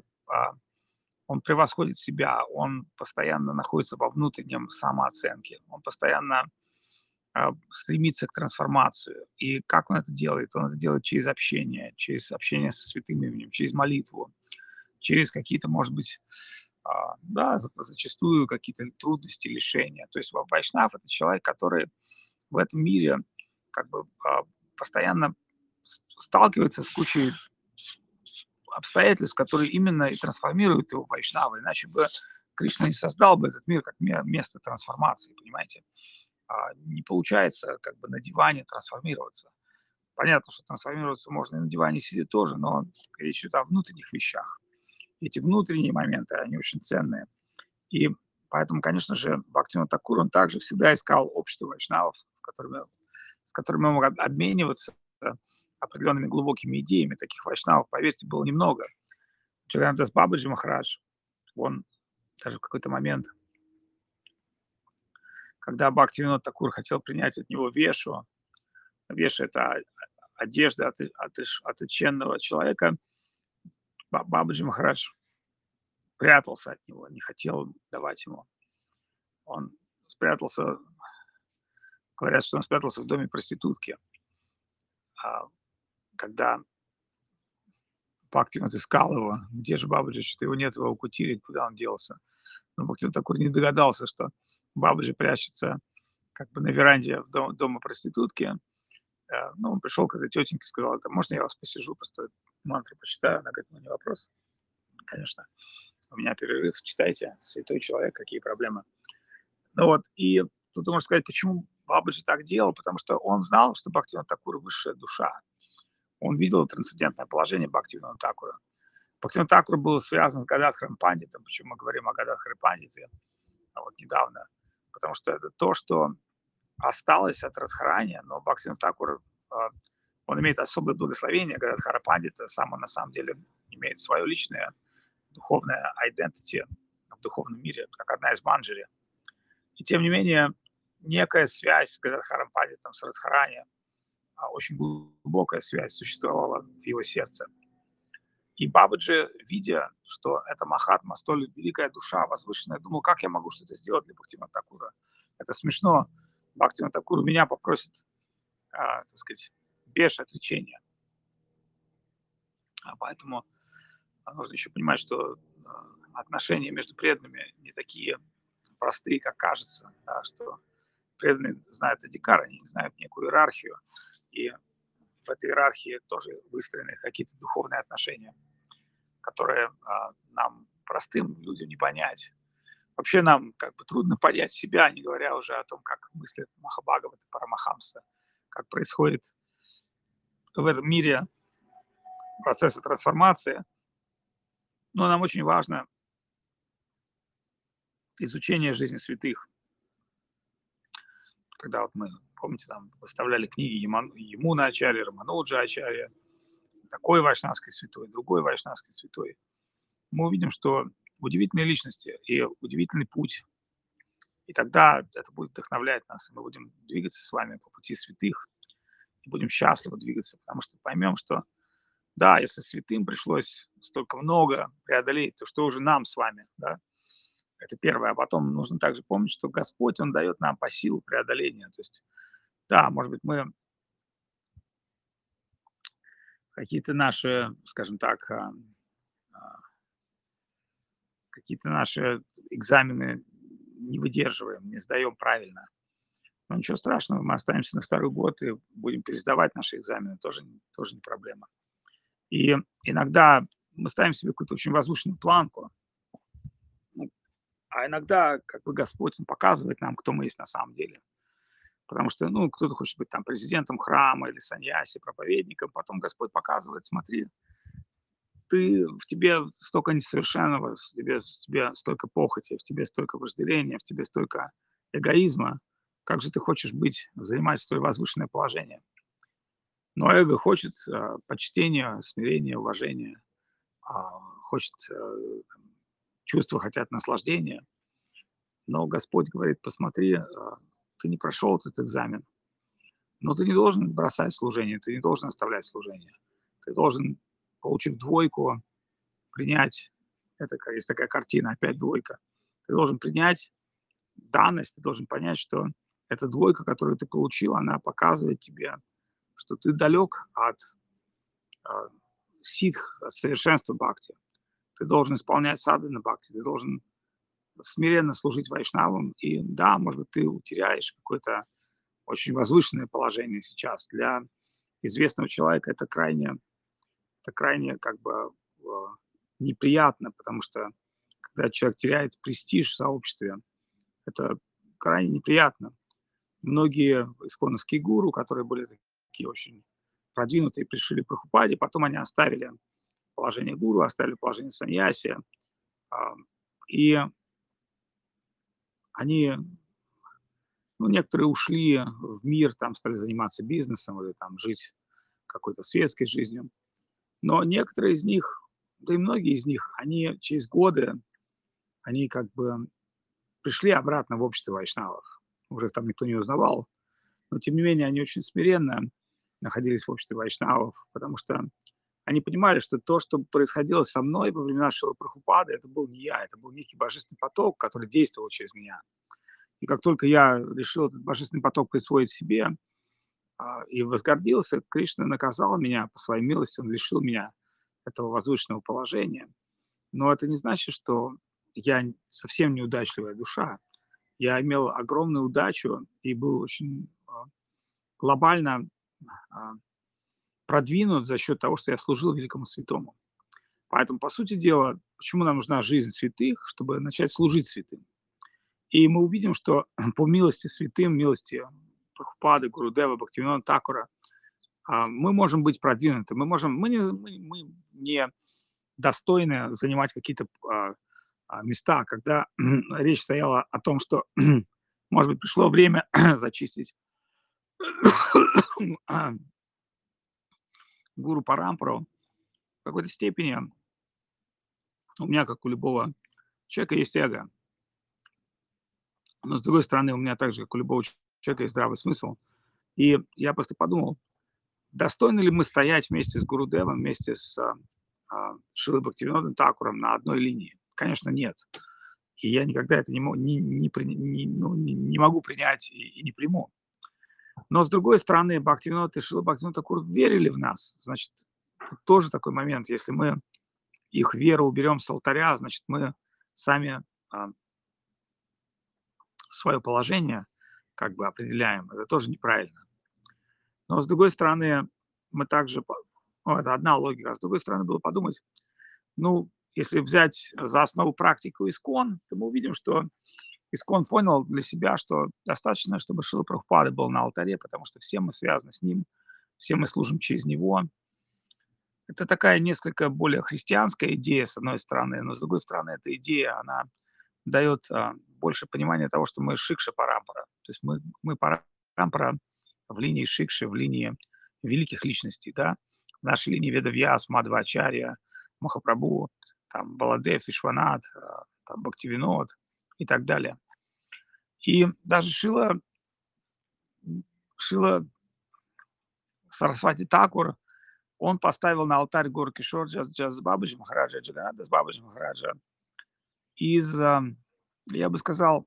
он превосходит себя, он постоянно находится во внутреннем самооценке, он постоянно стремится к трансформации. И как он это делает? Он это делает через общение со святым именем, через молитву, через какие-то, может быть, да, зачастую какие-то трудности, лишения. То есть вайшнав– это человек, который в этом мире как бы постоянно сталкивается с кучей обстоятельств, которые именно и трансформируют его в вайшнава. Иначе бы Кришна не создал бы этот мир как место трансформации, понимаете? Не получается как бы на диване трансформироваться. Понятно, что трансформироваться можно и на диване сидя тоже, но речь идет о внутренних вещах. Эти внутренние моменты, они очень ценные. И поэтому, конечно же, Бхактивинод Такур, он также всегда искал общество вайшнавов, с которыми он мог обмениваться определенными глубокими идеями. Таких вайшнавов, поверьте, было немного. Джаганатас Бабаджи Махарадж, он даже в какой-то момент, когда Бхактивинод Такур хотел принять от него вешу, веша– это одежда от отченного человека, Бабаджи Махарадж прятался от него, не хотел давать ему. Он спрятался, говорят, что он спрятался в доме проститутки. А когда Бхактивинод искал его, где же Бабаджи, что его нет, его укутили, куда он делся. Но Бхактивинод Такур не догадался, что Бабаджи прячется как бы на веранде дома проститутки. Ну, он пришел к этой тетеньке и сказал: это можно я вас посижу, просто мантру почитаю? Она говорит: ну, не вопрос. Конечно, у меня перерыв, читайте, святой человек, какие проблемы. Ну вот, и тут можно сказать, почему Бабаджи так делал, потому что он знал, что Бхактивинод Такур — высшая душа. Он видел трансцендентное положение Бхактивинода Такура. Бхактивинод Такур был связан с Гададхаром Пандитом. Почему мы говорим о Гададхаре Пандите вот недавно? Потому что это то, что осталось от Радхарани, но Бхактивинод Такур, он имеет особое благословение. Гададхара Пандита сам он на самом деле имеет свое личное духовное identity в духовном мире, как одна из манджари. И тем не менее, некая связь с Гададхаром Пандитом, с Радхарани, очень глубокая связь существовала в его сердце. И Бабаджи, видя, что эта Махатма, столь великая душа, возвышенная, думал, как я могу что-то сделать для Бхактивинода Такура. Это смешно. Бхактивинод Такур у меня попросит, так сказать, без отречения. Поэтому нужно еще понимать, что отношения между преданными не такие простые, как кажется, да, что преданные знают Адикар, они знают некую иерархию, и в этой иерархии тоже выстроены какие-то духовные отношения, которые нам, простым людям, не понять. Вообще нам как бы трудно понять себя, не говоря уже о том, как мыслит Махабхагавата Парамахамса, как происходит в этом мире процессы трансформации. Но нам очень важно изучение жизни святых. Когда вот мы, помните, там выставляли книги Ямуна Ачарья, Рамануджа Ачарья, такой вайшнавский святой, другой вайшнавский святой, мы увидим, что удивительные личности и удивительный путь. И тогда это будет вдохновлять нас, и мы будем двигаться с вами по пути святых, и будем счастливо двигаться, потому что поймем, что да, если святым пришлось столько много преодолеть, то что уже нам с вами, да? Это первое. А потом нужно также помнить, что Господь, Он дает нам по силу преодоления. То есть, да, может быть, мы какие-то наши, скажем так, какие-то наши экзамены не выдерживаем, не сдаем правильно. Но ничего страшного, мы останемся на второй год и будем пересдавать наши экзамены, тоже не проблема. И иногда мы ставим себе какую-то очень возвышенную планку, ну, а иногда как бы Господь, Он показывает нам, кто мы есть на самом деле. Потому что, ну, кто-то хочет быть там президентом храма или саньяси, проповедником, потом Господь показывает: смотри, в тебе столько несовершенного, в тебе столько похоти, в тебе столько вожделения, в тебе столько эгоизма. Как же ты хочешь занимать столь возвышенное положение? Но эго хочет почтения, смирения, уважения, хочет чувства, хотят наслаждения. Но Господь говорит: посмотри, ты не прошел этот экзамен, но ты не должен бросать служение, ты не должен оставлять служение. Ты должен, получив двойку, принять, есть такая картина, опять двойка. Ты должен принять данность, ты должен понять, что эта двойка, которую ты получил, она показывает тебе, что ты далек от ситх, от совершенства бхакти. Ты должен исполнять садхана бхакти, ты должен смиренно служить вайшнавам. И да, может быть, ты утеряешь какое-то очень возвышенное положение сейчас. Для известного человека это крайне как бы неприятно, потому что когда человек теряет престиж в сообществе, это крайне неприятно. Многие исконовские гуру, которые были такие очень продвинутые, пришли к Прабхупаде, потом они оставили положение гуру, оставили положение саньяси, и они, ну, некоторые ушли в мир, там стали заниматься бизнесом или там жить какой-то светской жизнью. Но некоторые из них, да и многие из них, они через годы, они как бы пришли обратно в общество вайшнавов. Уже их там никто не узнавал, но тем не менее они очень смиренно находились в обществе вайшнавов, потому что они понимали, что то, что происходило со мной во времена Шрилы Прабхупады, это был не я, это был некий божественный поток, который действовал через меня. И как только я решил этот божественный поток присвоить себе и возгордился, Кришна наказал меня по своей милости, он лишил меня этого возвышенного положения. Но это не значит, что я совсем неудачливая душа. Я имел огромную удачу и был очень глобально а, продвинут за счет того, что я служил великому святому. Поэтому, по сути дела, почему нам нужна жизнь святых, чтобы начать служить святым? И мы увидим, что по милости святым, милости Прабхупады, Гурудева, Бхактивинода Такура, мы можем быть продвинуты, мы не достойны занимать какие-то места, когда речь стояла о том, что, может быть, пришло время зачистить гуру Парампару. В какой-то степени у меня, как у любого человека, есть эго. Но, с другой стороны, у меня также, как у любого человека, есть здравый смысл. И я просто подумал, достойны ли мы стоять вместе с Гурудевом, вместе с Шрилой Бхактивинодом Такуром на одной линии? Конечно, нет. И я никогда это не могу принять и не приму. Но, с другой стороны, Бхактивинод и Шрила Бхактивинод Такур верили в нас. Значит, тут тоже такой момент. Если мы их веру уберем с алтаря, значит, мы сами свое положение как бы определяем. Это тоже неправильно. Но, с другой стороны, мы также... это одна логика. А с другой стороны, было подумать, ну, если взять за основу практику ИСККОН, то мы увидим, что ИСККОН понял для себя, что достаточно, чтобы Шрила Прабхупада был на алтаре, потому что все мы связаны с ним, все мы служим через него. Это такая несколько более христианская идея, с одной стороны, но с другой стороны, эта идея, она дает больше понимания того, что мы Шикша Парампара. То есть мы Парампара в линии Шикши, в линии великих личностей, да. В нашей линии Ведавьяс, Мадхвачарья, Махапрабху, там Баладев, Вишванат, там Бхактивинод и так далее. И даже Шила Сарасвати Такур, он поставил на алтарь Гор Кишор Джаз Бабаджи Махараджа, Джаганатас Бабаджи Махараджа из, я бы сказал,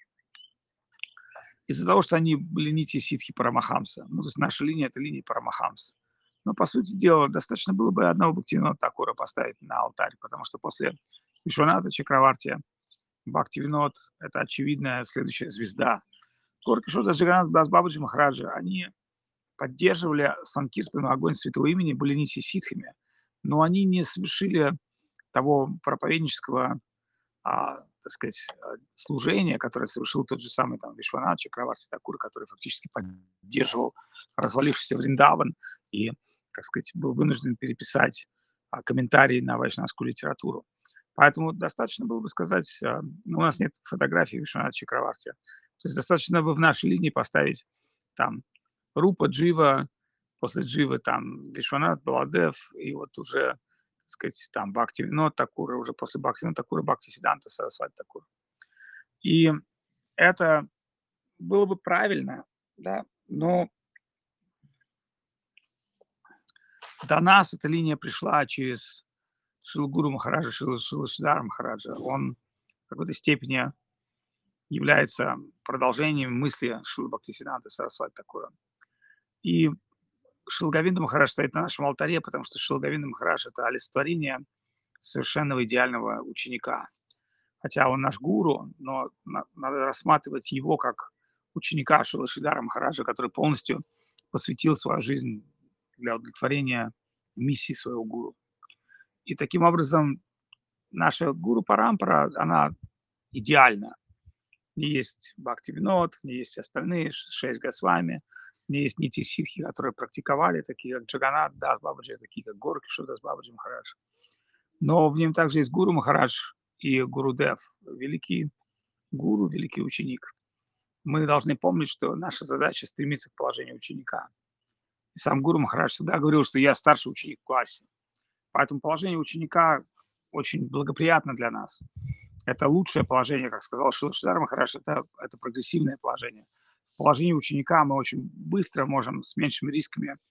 из-за того, что они были нити ситхи Парамахамса. Ну, то есть наша линия – это линия Парамахамса. Но, по сути дела, достаточно было бы одного Бхактивинода Такура поставить на алтарь, потому что после Вишваната Чакраварти Бхактивинод – это очевидная следующая звезда. Горкишода Джаганат Дас Бабаджи Махараджа, они поддерживали Санкиртану, огонь святого имени, были нити ситхами, но они не совершили того проповеднического так сказать, служение, которое совершил тот же самый там Вишванат Чакраварти Такур, который фактически поддерживал развалившийся Вриндаван и, так сказать, был вынужден переписать комментарии на вайшнавскую литературу. Поэтому достаточно было бы сказать, у нас нет фотографий Вишваната Чакраварти, то есть достаточно бы в нашей линии поставить там Рупа, Джива, после Дживы там Вишванат, Баладев, и вот уже, так сказать, там Бхактивинод Такура, уже после Бхактивинода Такура Бхактисиданта Сарасвати Такур. И это было бы правильно, да, но до нас эта линия пришла через Шилгуру Махараджа, Шилашидара Махараджа. Он в какой-то степени является продолжением мысли Шилы Бхактисиданта Сарасвати Такура. И Шилгавинда Махарадж стоит на нашем алтаре, потому что Шилгавинда Махарадж – это олицетворение совершенного идеального ученика. Хотя он наш гуру, но надо рассматривать его как ученика Шилашидара Махараджа, который полностью посвятил свою жизнь для удовлетворения миссии своего гуру. И таким образом наша гуру Парампара, она идеальна. В ней есть Бхактивинод, в ней есть остальные 6 Госвами, в ней есть нити ситхи, которые практиковали, такие как Джаганат Дас Бабаджи, такие как Горкишода Дас Бабаджи Махарадж. Но в нем также есть Гуру Махарадж и Гурудев, великий гуру, великий ученик. Мы должны помнить, что наша задача стремиться к положению ученика. И сам Гуру Махарадж всегда говорил, что я старший ученик в классе. Поэтому положение ученика очень благоприятно для нас. Это лучшее положение, как сказал Шилашидара Махарадж, это прогрессивное положение. В положении ученика мы очень быстро можем с меньшими рисками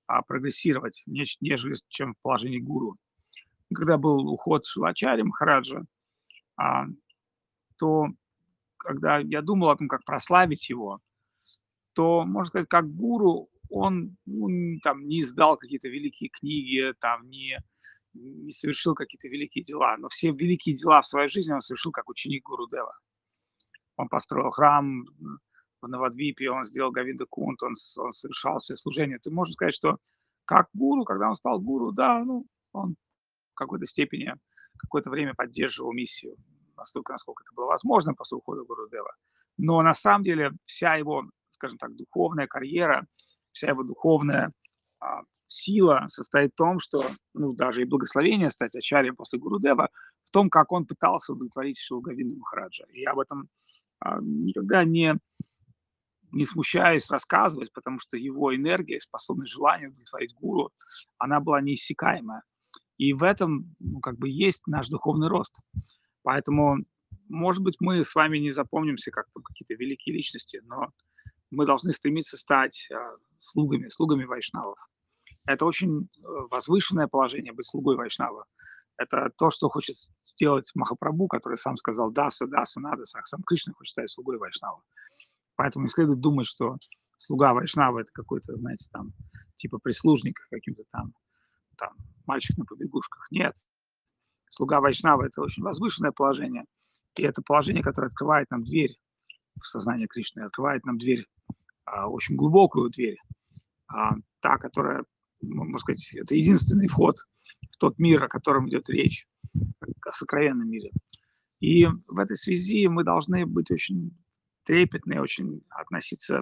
прогрессировать, нежели чем в положении гуру. Когда был уход Шивачари Махараджа, а, то когда я думал о том, как прославить его, то, можно сказать, как гуру он, ну, там не издал какие-то великие книги, там не совершил какие-то великие дела, но все великие дела в своей жизни он совершил как ученик Гурудева. Он построил храм в Навадвипе, он сделал Говинда Кунт, он совершал все служения. Ты можешь сказать, что как гуру, когда он стал гуру, да, ну, он в какой-то степени какое-то время поддерживал миссию, настолько, насколько это было возможно после ухода Гурудева. Но на самом деле вся его, скажем так, духовная карьера, вся его духовная сила состоит в том, что, ну, даже и благословение стать ачарьей после Гурудева, в том, как он пытался удовлетворить Шрила Говинду Махараджа. И я об этом никогда не смущаюсь рассказывать, потому что его энергия, способность, желание удовлетворить гуру, она была неиссякаемая. И в этом, ну, как бы есть наш духовный рост. Поэтому, может быть, мы с вами не запомнимся как там какие-то великие личности, но мы должны стремиться стать слугами вайшнавов. Это очень возвышенное положение быть слугой вайшнава. Это то, что хочет сделать Махапрабху, который сам сказал «даса, даса, надо», сам Кришна хочет стать слугой вайшнава. Поэтому не следует думать, что слуга вайшнава – это какой-то, знаете, там, типа прислужник каким-то там мальчик на побегушках. Нет. Слуга вайшнава – это очень возвышенное положение. И это положение, которое открывает нам дверь в сознание Кришны, открывает нам дверь, очень глубокую дверь, та, которая, можно сказать, это единственный вход в тот мир, о котором идет речь, о сокровенном мире. И в этой связи мы должны быть очень трепетны, очень относиться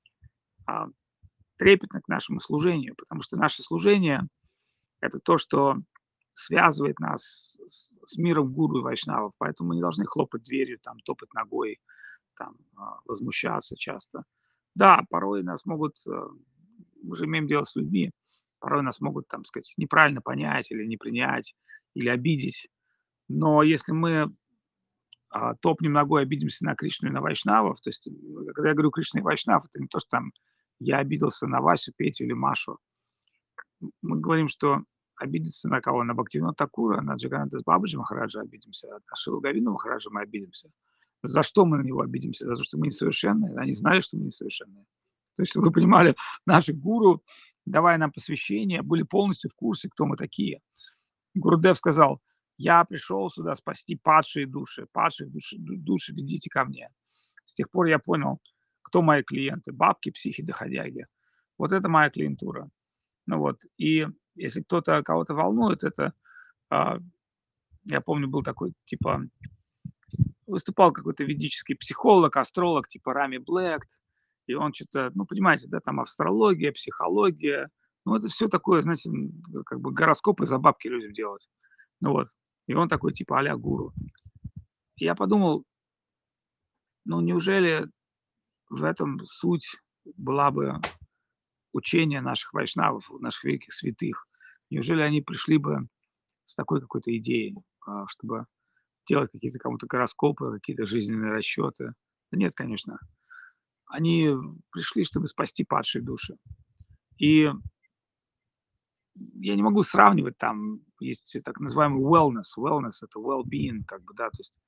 трепетно к нашему служению, потому что наше служение – это то, что связывает нас с миром гуру и вайшнавов. Поэтому мы не должны хлопать дверью, там, топать ногой, там, возмущаться часто. Да, порой нас могут, мы же имеем дело с людьми, порой нас могут, там сказать, неправильно понять или не принять, или обидеть. Но если мы топнем ногой, обидимся на Кришну и на вайшнавов, то есть, когда я говорю Кришна и вайшнав, это не то, что там я обиделся на Васю, Петю или Машу. Мы говорим, что обидеться на кого? На Бхактивинода Такура, на Джаганнатас Бабаджи Махараджа обидимся, на Шрилу Говинду Махараджа мы обидимся. За что мы на него обидимся? За то, что мы несовершенные? Они знали, что мы несовершенные. То есть, чтобы вы понимали, наши гуру, давая нам посвящение, были полностью в курсе, кто мы такие. Гурудев сказал: я пришел сюда спасти падшие души, души ведите ко мне. С тех пор я понял, кто мои клиенты. Бабки, психи, доходяги. Вот это моя клиентура. Ну вот, и если кого-то волнует, это, я помню, был такой, типа, выступал какой-то ведический психолог, астролог, типа Рами Блэкт, и он что-то, ну, понимаете, да, там астрология, психология, ну, это все такое, знаете, как бы гороскопы за бабки людям делать. Ну вот, и он такой, типа, а-ля гуру. И я подумал, ну, неужели в этом суть была бы учения наших вайшнавов, наших великих святых? Неужели они пришли бы с такой какой-то идеей, чтобы делать какие-то кому-то гороскопы, какие-то жизненные расчеты? Да нет, конечно. Они пришли, чтобы спасти падшие души. И я не могу сравнивать, там есть так называемый wellness. Wellness – это well-being, как бы, да, то есть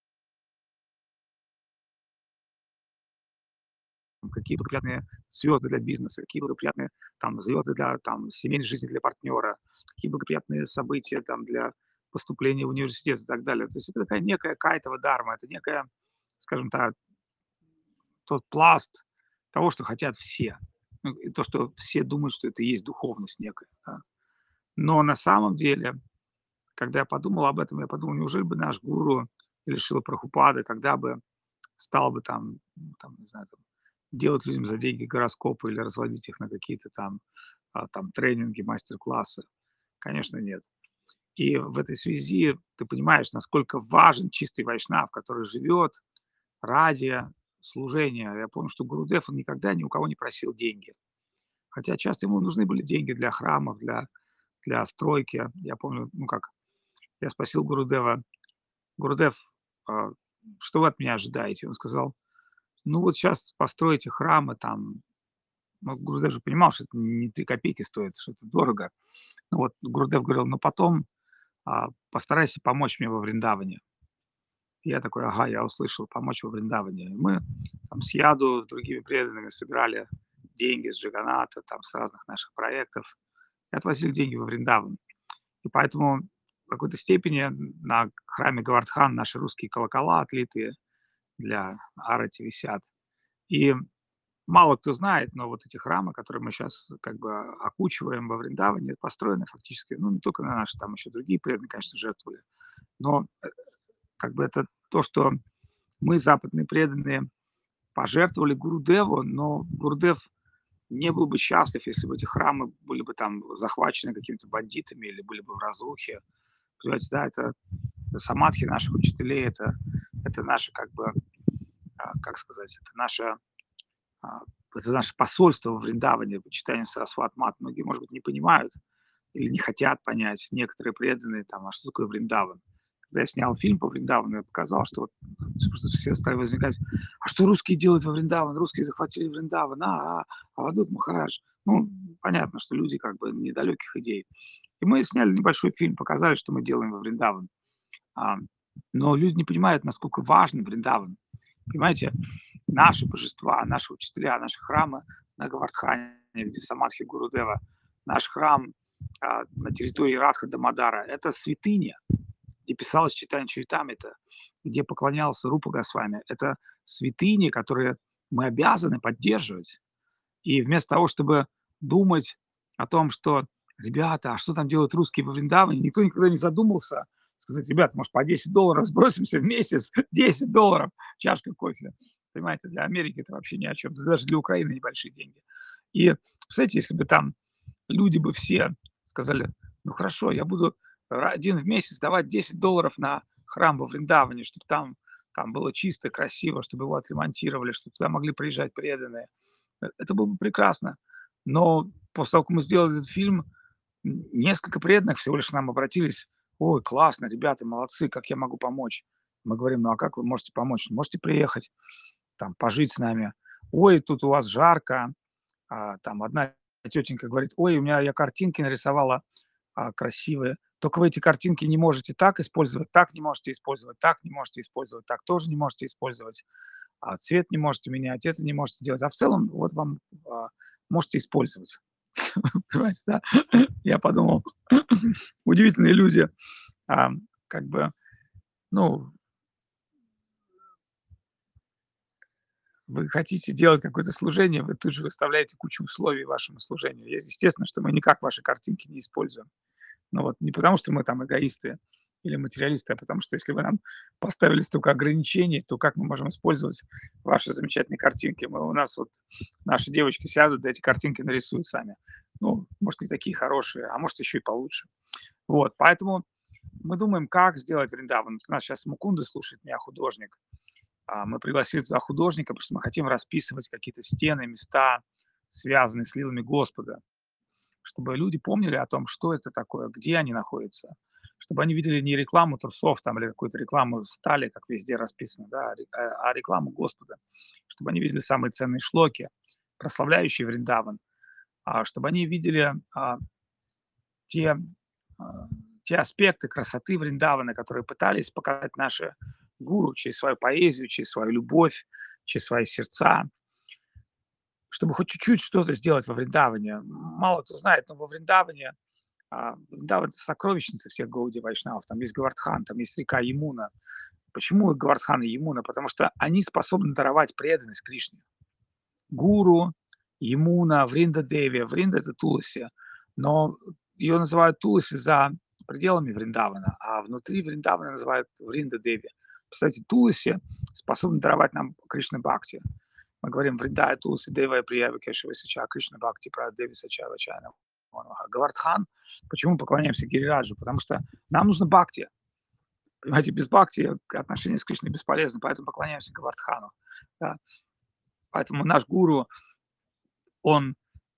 какие благоприятные звезды для бизнеса, какие благоприятные там звезды для там семейной жизни для партнера, какие благоприятные события там для поступления в университет и так далее. То есть это такая некая кайтова дарма, это некая, скажем так, тот пласт того, что хотят все. Ну, и то, что все думают, что это и есть духовность некая. Да. Но на самом деле, когда я подумал об этом, я подумал, неужели бы наш гуру или Шрила Прабхупада, когда бы стал бы там, ну, там, не знаю, там, делать людям за деньги гороскопы или разводить их на какие-то там тренинги, мастер-классы? Конечно, нет. И в этой связи ты понимаешь, насколько важен чистый вайшнав, который живет ради служения. Я помню, что Гурудев, он никогда ни у кого не просил деньги. Хотя часто ему нужны были деньги для храмов, для стройки. Я помню, ну как, я спросил Гурудева: Гурудев, а, что вы от меня ожидаете? Он сказал: ну вот сейчас построите храмы, там ну, Гурдев же понимал, что это не 3 копейки стоит, что это дорого. Ну вот Гурдев говорил: "Ну, потом, постарайся помочь мне во Вриндаване". Я такой: "Ага, я услышал, помочь во Вриндаване". И мы там с Яду, с другими преданными собирали деньги с Джаганата, там, с разных наших проектов и отвозили деньги во Вриндаван. И поэтому в какой-то степени на храме Говардхан наши русские колокола, отлитые для арати, висят. И мало кто знает, но вот эти храмы, которые мы сейчас как бы окучиваем во Вриндаване, построены фактически, ну, не только на наши, там еще другие преданные, конечно, жертвовали, но как бы это то, что мы, западные преданные, пожертвовали Гурудеву, но Гурудев не был бы счастлив, если бы эти храмы были бы там захвачены какими-то бандитами или были бы в разрухе. Понимаете, да, это самадхи наших учителей, это наше, как бы, как сказать, а, это наше посольство во Вриндаване, по читанию Сарасват Мат. Многие, может быть, не понимают или не хотят понять, некоторые преданные, там, а что такое Вриндаван. Когда я снял фильм по Вриндавану, я показал, что вот все стали возникать: а что русские делают во Вриндаван? Русские захватили Вриндаван, Авадут Махарадж. Ну, понятно, что люди как бы недалеких идей. И мы сняли небольшой фильм, показали, что мы делаем во Вриндаван. А, но люди не понимают, насколько важен Вриндаван. Понимаете, наши божества, наши учителя, наши храмы на Гавардхане, где Самадхи Гурудева, наш храм на территории Радха Дамадара — это святыня, где писалось читание Чаритамрита, где поклонялся Рупа Госвами. Это святыни, которые мы обязаны поддерживать. И вместо того, чтобы думать о том, что, ребята, а что там делают русские во Вриндаване, никто никогда не задумался сказать: ребят, может, по $10 сбросимся в месяц, $10, чашка кофе. Понимаете, для Америки это вообще ни о чем, даже для Украины небольшие деньги. И, представляете, если бы там люди бы все сказали: ну хорошо, я буду один в месяц давать $10 на храм во Вриндаване, чтобы там было чисто, красиво, чтобы его отремонтировали, чтобы туда могли приезжать преданные. Это было бы прекрасно. Но после того, как мы сделали этот фильм, несколько преданных всего лишь к нам обратились: ой, классно, ребята, молодцы, как я могу помочь? Мы говорим: ну а как вы можете помочь? Можете приехать, там, пожить с нами. Ой, тут у вас жарко. Там одна тетенька говорит: ой, я картинки нарисовала красивые, только вы эти картинки не можете так использовать, так не можете использовать, так не можете использовать, так тоже не можете использовать, цвет не можете менять, это не можете делать, а в целом вот вам можете использовать. Понимаете, да? Я подумал, удивительные люди, а, как бы, ну, вы хотите делать какое-то служение, вы тут же выставляете кучу условий вашему служению. Естественно, что мы никак ваши картинки не используем. Но вот не потому, что мы там эгоисты или материалисты, а потому что если вы нам поставили столько ограничений, то как мы можем использовать ваши замечательные картинки? У нас вот наши девочки сядут, да эти картинки нарисуют сами. Ну, может, не такие хорошие, а может, еще и получше. Вот, поэтому мы думаем, как сделать Вриндаван. У нас сейчас Мукунда слушает меня, художник. Мы пригласили туда художника, потому что мы хотим расписывать какие-то стены, места, связанные с лилами Господа, чтобы люди помнили о том, что это такое, где они находятся, чтобы они видели не рекламу трусов там или какую-то рекламу стали, как везде расписано, да, а рекламу Господа, чтобы они видели самые ценные шлоки, прославляющие Вриндаван, чтобы они видели те, а, те аспекты красоты Вриндавана, которые пытались показать наши гуру через свою поэзию, через свою любовь, через свои сердца, чтобы хоть чуть-чуть что-то сделать во Вриндаване. Мало кто знает, но во Вриндаване, Вриндаван — это сокровищница всех Гауди Вайшнавов. Там есть Говардхан, там есть река Ямуна. Почему Говардхан и Ямуна? Потому что они способны даровать преданность Кришне. Гуру, Ямуна, Вринда Деви. Вринда — это Туласи, но ее называют Туласи за пределами Вриндавана, а внутри Вриндавана называют Вринда Деви. Кстати, Туласи способны даровать нам Кришна Бхакти. Мы говорим: Вриндая Туласи Дева Прияви Кешева Сача Кришна Бхакти Прад Деви Сача Вачайна. Говардхан. Почему поклоняемся Гирираджу? Потому что нам нужно Бхакти. Понимаете, без Бхакти отношения с Кришной бесполезны, поэтому поклоняемся Говардхану. Да. Поэтому наш гуру, он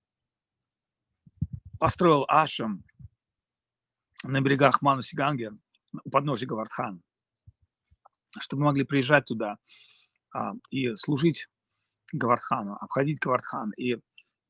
построил ашрам на берегах Мануси-Ганги, у подножия Говардхан, чтобы мы могли приезжать туда и служить Говардхану, обходить Говардхан и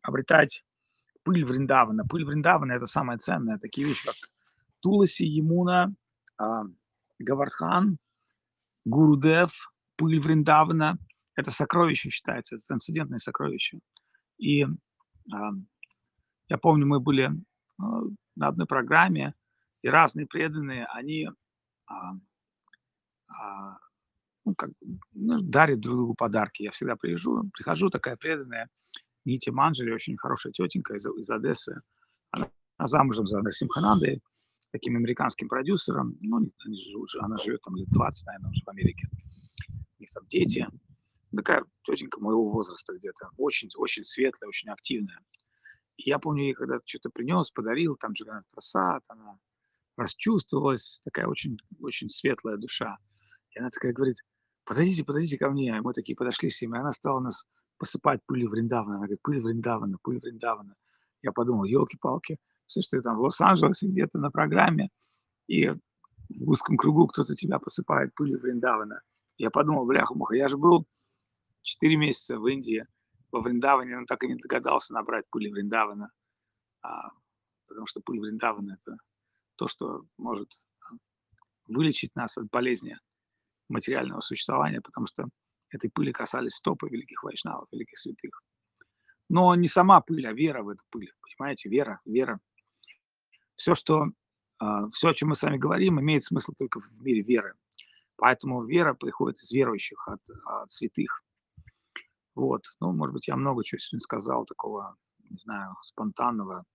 обретать пыль Вриндавана. Пыль Вриндавана – это самое ценное. Такие вещи, как Туласи, Ямуна, а, Гавардхан, Гурудев, пыль Вриндавана. Это сокровище считается, это трансцендентное сокровище. И а, я помню, мы были на одной программе, и разные преданные, они а, а, дарят друг другу подарки. Я всегда прихожу, такая преданная, Нити Манджери, очень хорошая тетенька из Одессы. Она замужем за Нарсимханандой, таким американским продюсером. Ну, она живет там лет 20, наверное, уже в Америке. У них там дети. Такая тетенька моего возраста где-то. Очень, очень светлая, очень активная. И я помню, ей когда-то что-то принес, подарил, там Джаганнат Прасад, она расчувствовалась, такая очень, очень светлая душа. И она такая говорит: подойдите ко мне. И мы такие подошли с ним, и она стала нас посыпать пылью Вриндавана. Она говорит: пыль Вриндавана, пыль Вриндавана. Я подумал: елки-палки, все, что ты там в Лос-Анджелесе где-то на программе, и в узком кругу кто-то тебя посыпает пылью Вриндавана. Я подумал: бляха-муха, я же был 4 месяца в Индии, во Вриндаване, но так и не догадался набрать пыли Вриндавана, потому что пыль Вриндавана – это то, что может вылечить нас от болезни материального существования, потому что этой пыли касались стопы великих вайшнавов, великих святых. Но не сама пыль, а вера в эту пыль. Понимаете, вера, вера. Все, о чем мы с вами говорим, имеет смысл только в мире веры. Поэтому вера приходит из верующих, от святых. Вот. Ну, может быть, я много чего сегодня сказал такого, не знаю, спонтанного.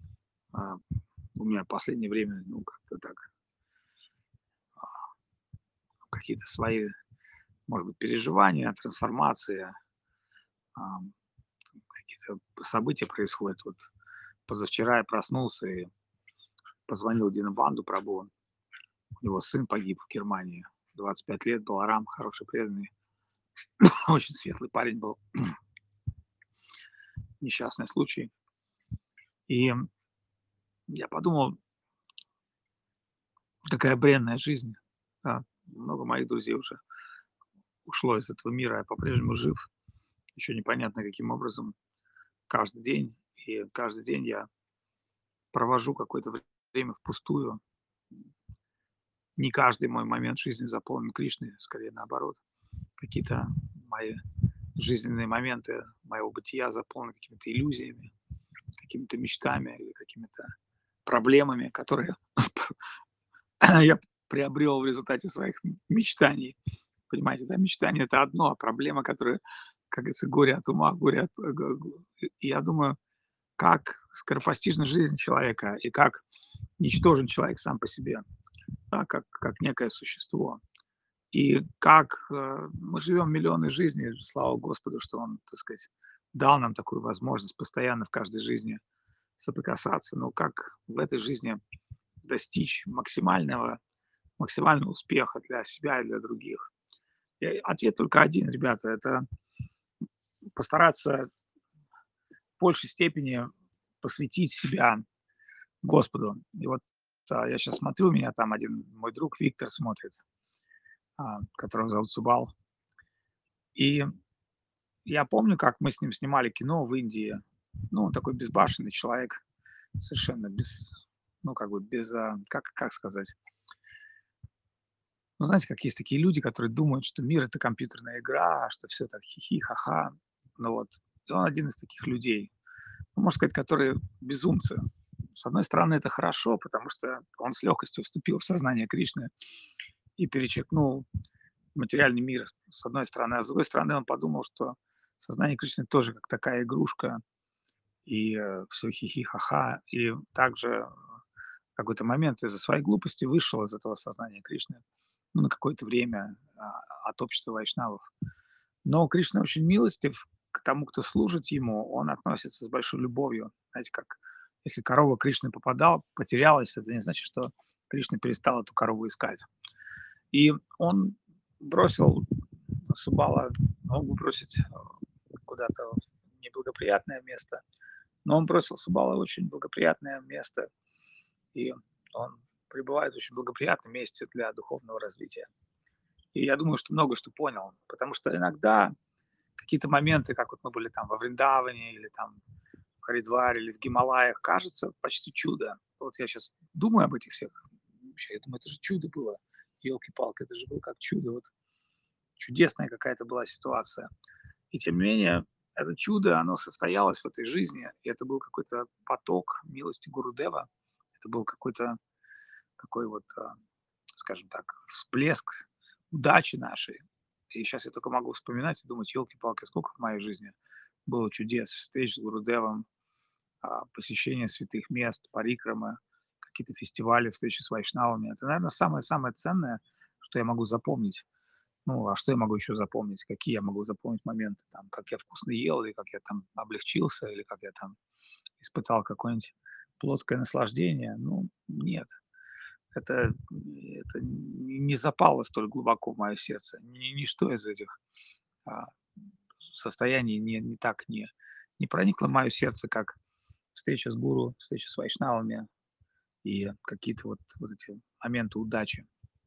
У меня в последнее время, как-то так, какие-то свои, может быть, переживания, трансформация, какие-то события происходят. Вот позавчера я проснулся и позвонил Динабанду Прабhu. У него сын погиб в Германии. 25 лет, Баларам, хороший, преданный. Очень светлый парень был. Несчастный случай. И я подумал, какая бренная жизнь. Да, много моих друзей уже ушло из этого мира, я по-прежнему жив. Еще непонятно каким образом. Каждый день. И каждый день я провожу какое-то время впустую. Не каждый мой момент жизни заполнен Кришной, скорее наоборот. Какие-то мои жизненные моменты моего бытия заполнены какими-то иллюзиями, какими-то мечтами или какими-то проблемами, которые я приобрел в результате своих мечтаний. Понимаете, да, мечтание – это одно, а проблема, которая, как говорится, горе от ума, горе от... И я думаю, как скоропостижна жизнь человека и как ничтожен человек сам по себе, да, как некое существо. И как мы живем миллионы жизней, слава Господу, что Он, так сказать, дал нам такую возможность постоянно в каждой жизни соприкасаться. Но как в этой жизни достичь максимального успеха для себя и для других? И ответ только один, ребята, это постараться в большей степени посвятить себя Господу. И вот я сейчас смотрю, меня там один мой друг Виктор смотрит, которого зовут Субал. И я помню, как мы с ним снимали кино в Индии. Ну, он такой безбашенный человек, совершенно как сказать. Ну, знаете, как есть такие люди, которые думают, что мир – это компьютерная игра, что все так хихи, ха-ха. Ну вот, и он один из таких людей, ну, можно сказать, которые безумцы. С одной стороны, это хорошо, потому что он с легкостью вступил в сознание Кришны и перечеркнул материальный мир, с одной стороны. А с другой стороны, он подумал, что сознание Кришны тоже как такая игрушка, и все хихи, ха-ха. И также в какой-то момент из-за своей глупости вышел из этого сознания Кришны, ну, на какое-то время от общества вайшнавов. Но Кришна очень милостив к тому, кто служит ему, он относится с большой любовью. Знаете, как если корова Кришны потерялась, это не значит, что Кришна перестал эту корову искать. И он бросил Субала, мог бы бросить куда-то в неблагоприятное место, но он бросил Субала в очень благоприятное место, и он пребывает в очень благоприятном месте для духовного развития. И я думаю, что много что понял, потому что иногда какие-то моменты, как вот мы были там во Вриндаване или там Харидваре или в Гималаях, кажется почти чудо. Вот я сейчас думаю об этих всех вещах, я думаю, это же чудо было. Елки-палки, это же было как чудо. Вот чудесная какая-то была ситуация. И тем не менее, это чудо, оно состоялось в этой жизни. И это был какой-то поток милости Гурудева. Это был какой-то такой вот, скажем так, всплеск удачи нашей. И сейчас я только могу вспоминать и думать, елки-палки, сколько в моей жизни было чудес, встреч с Гурудевом, посещение святых мест, парикрамы, какие-то фестивали, встречи с вайшнавами. Это, наверное, самое-самое ценное, что я могу запомнить. Ну, а что я могу еще запомнить? Какие я могу запомнить моменты? Там, как я вкусно ел, или как я там облегчился, или как я там испытал какое-нибудь плотское наслаждение? Ну, нет. Это не запало столь глубоко в мое сердце. Ничто из этих а, состояний не так не проникло в мое сердце, как встреча с гуру, встреча с вайшнавами и какие-то вот эти моменты удачи.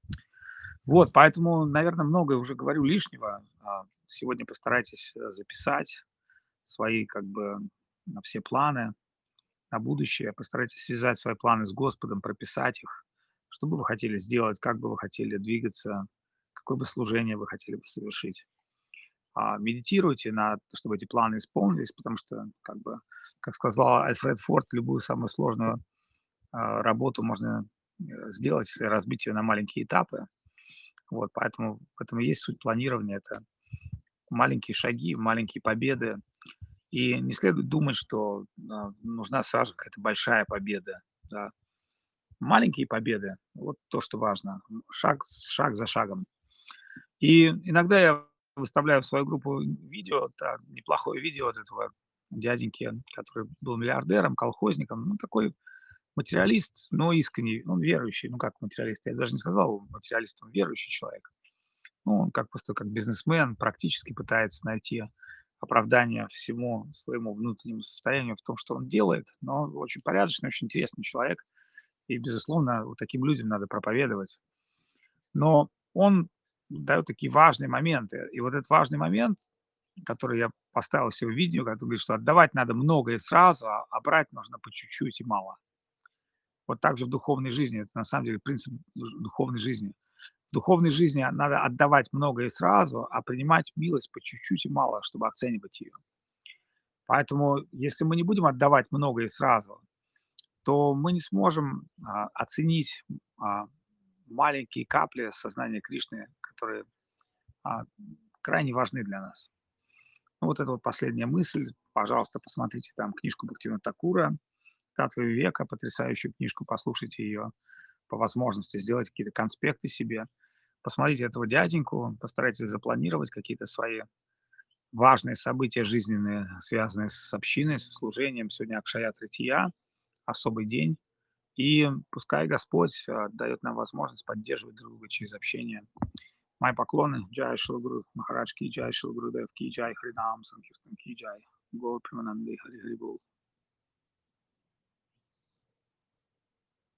Вот, поэтому, наверное, многое уже говорю лишнего. Сегодня постарайтесь записать свои как бы все планы на будущее, постарайтесь связать свои планы с Господом, прописать их, что бы вы хотели сделать, как бы вы хотели двигаться, какое бы служение вы хотели бы совершить. Медитируйте чтобы эти планы исполнились, потому что, как бы, как сказал Альфред Форд, любую самую сложную работу можно сделать, если разбить ее на маленькие этапы. Вот, поэтому в этом и есть суть планирования. Это маленькие шаги, маленькие победы. И не следует думать, что нужна сразу какая-то большая победа. Да. Маленькие победы — вот то, что важно. Шаг за шагом. И иногда я выставляю в свою группу видео, неплохое видео от этого дяденьки, который был миллиардером, колхозником. Ну, такой материалист, но искренний. Он верующий. Ну, как материалист? Я даже не сказал материалист, он верующий человек. Ну, он как просто как бизнесмен практически пытается найти оправдание всему своему внутреннему состоянию в том, что он делает, но очень порядочный, очень интересный человек. И, безусловно, вот таким людям надо проповедовать. Но он дает такие важные моменты. И вот этот важный момент, который я поставил себе в видео, когда он говорит, что отдавать надо много и сразу, а брать нужно по чуть-чуть и мало. Вот так же в духовной жизни. Это на самом деле принцип духовной жизни. В духовной жизни надо отдавать много и сразу, а принимать милость по чуть-чуть и мало, чтобы оценивать ее. Поэтому, если мы не будем отдавать много и сразу, то мы не сможем оценить а, маленькие капли сознания Кришны, которые а, крайне важны для нас. Ну, вот это вот последняя мысль. Пожалуйста, посмотрите там книжку Бхактивинода Такура «Татва века», потрясающую книжку, послушайте ее по возможности, сделайте какие-то конспекты себе. Посмотрите этого дяденьку, постарайтесь запланировать какие-то свои важные события жизненные, связанные с общиной, со служением. Сегодня Акшая Трития, особый день. И пускай Господь дает нам возможность поддерживать друг друга через общение. Мои поклоны. Джай Шилгуру Махарадж ки джай, Шилгуру Дев ки джай, Хринам Санкиртан ки джай. Го Примананды Хари Хари Бол.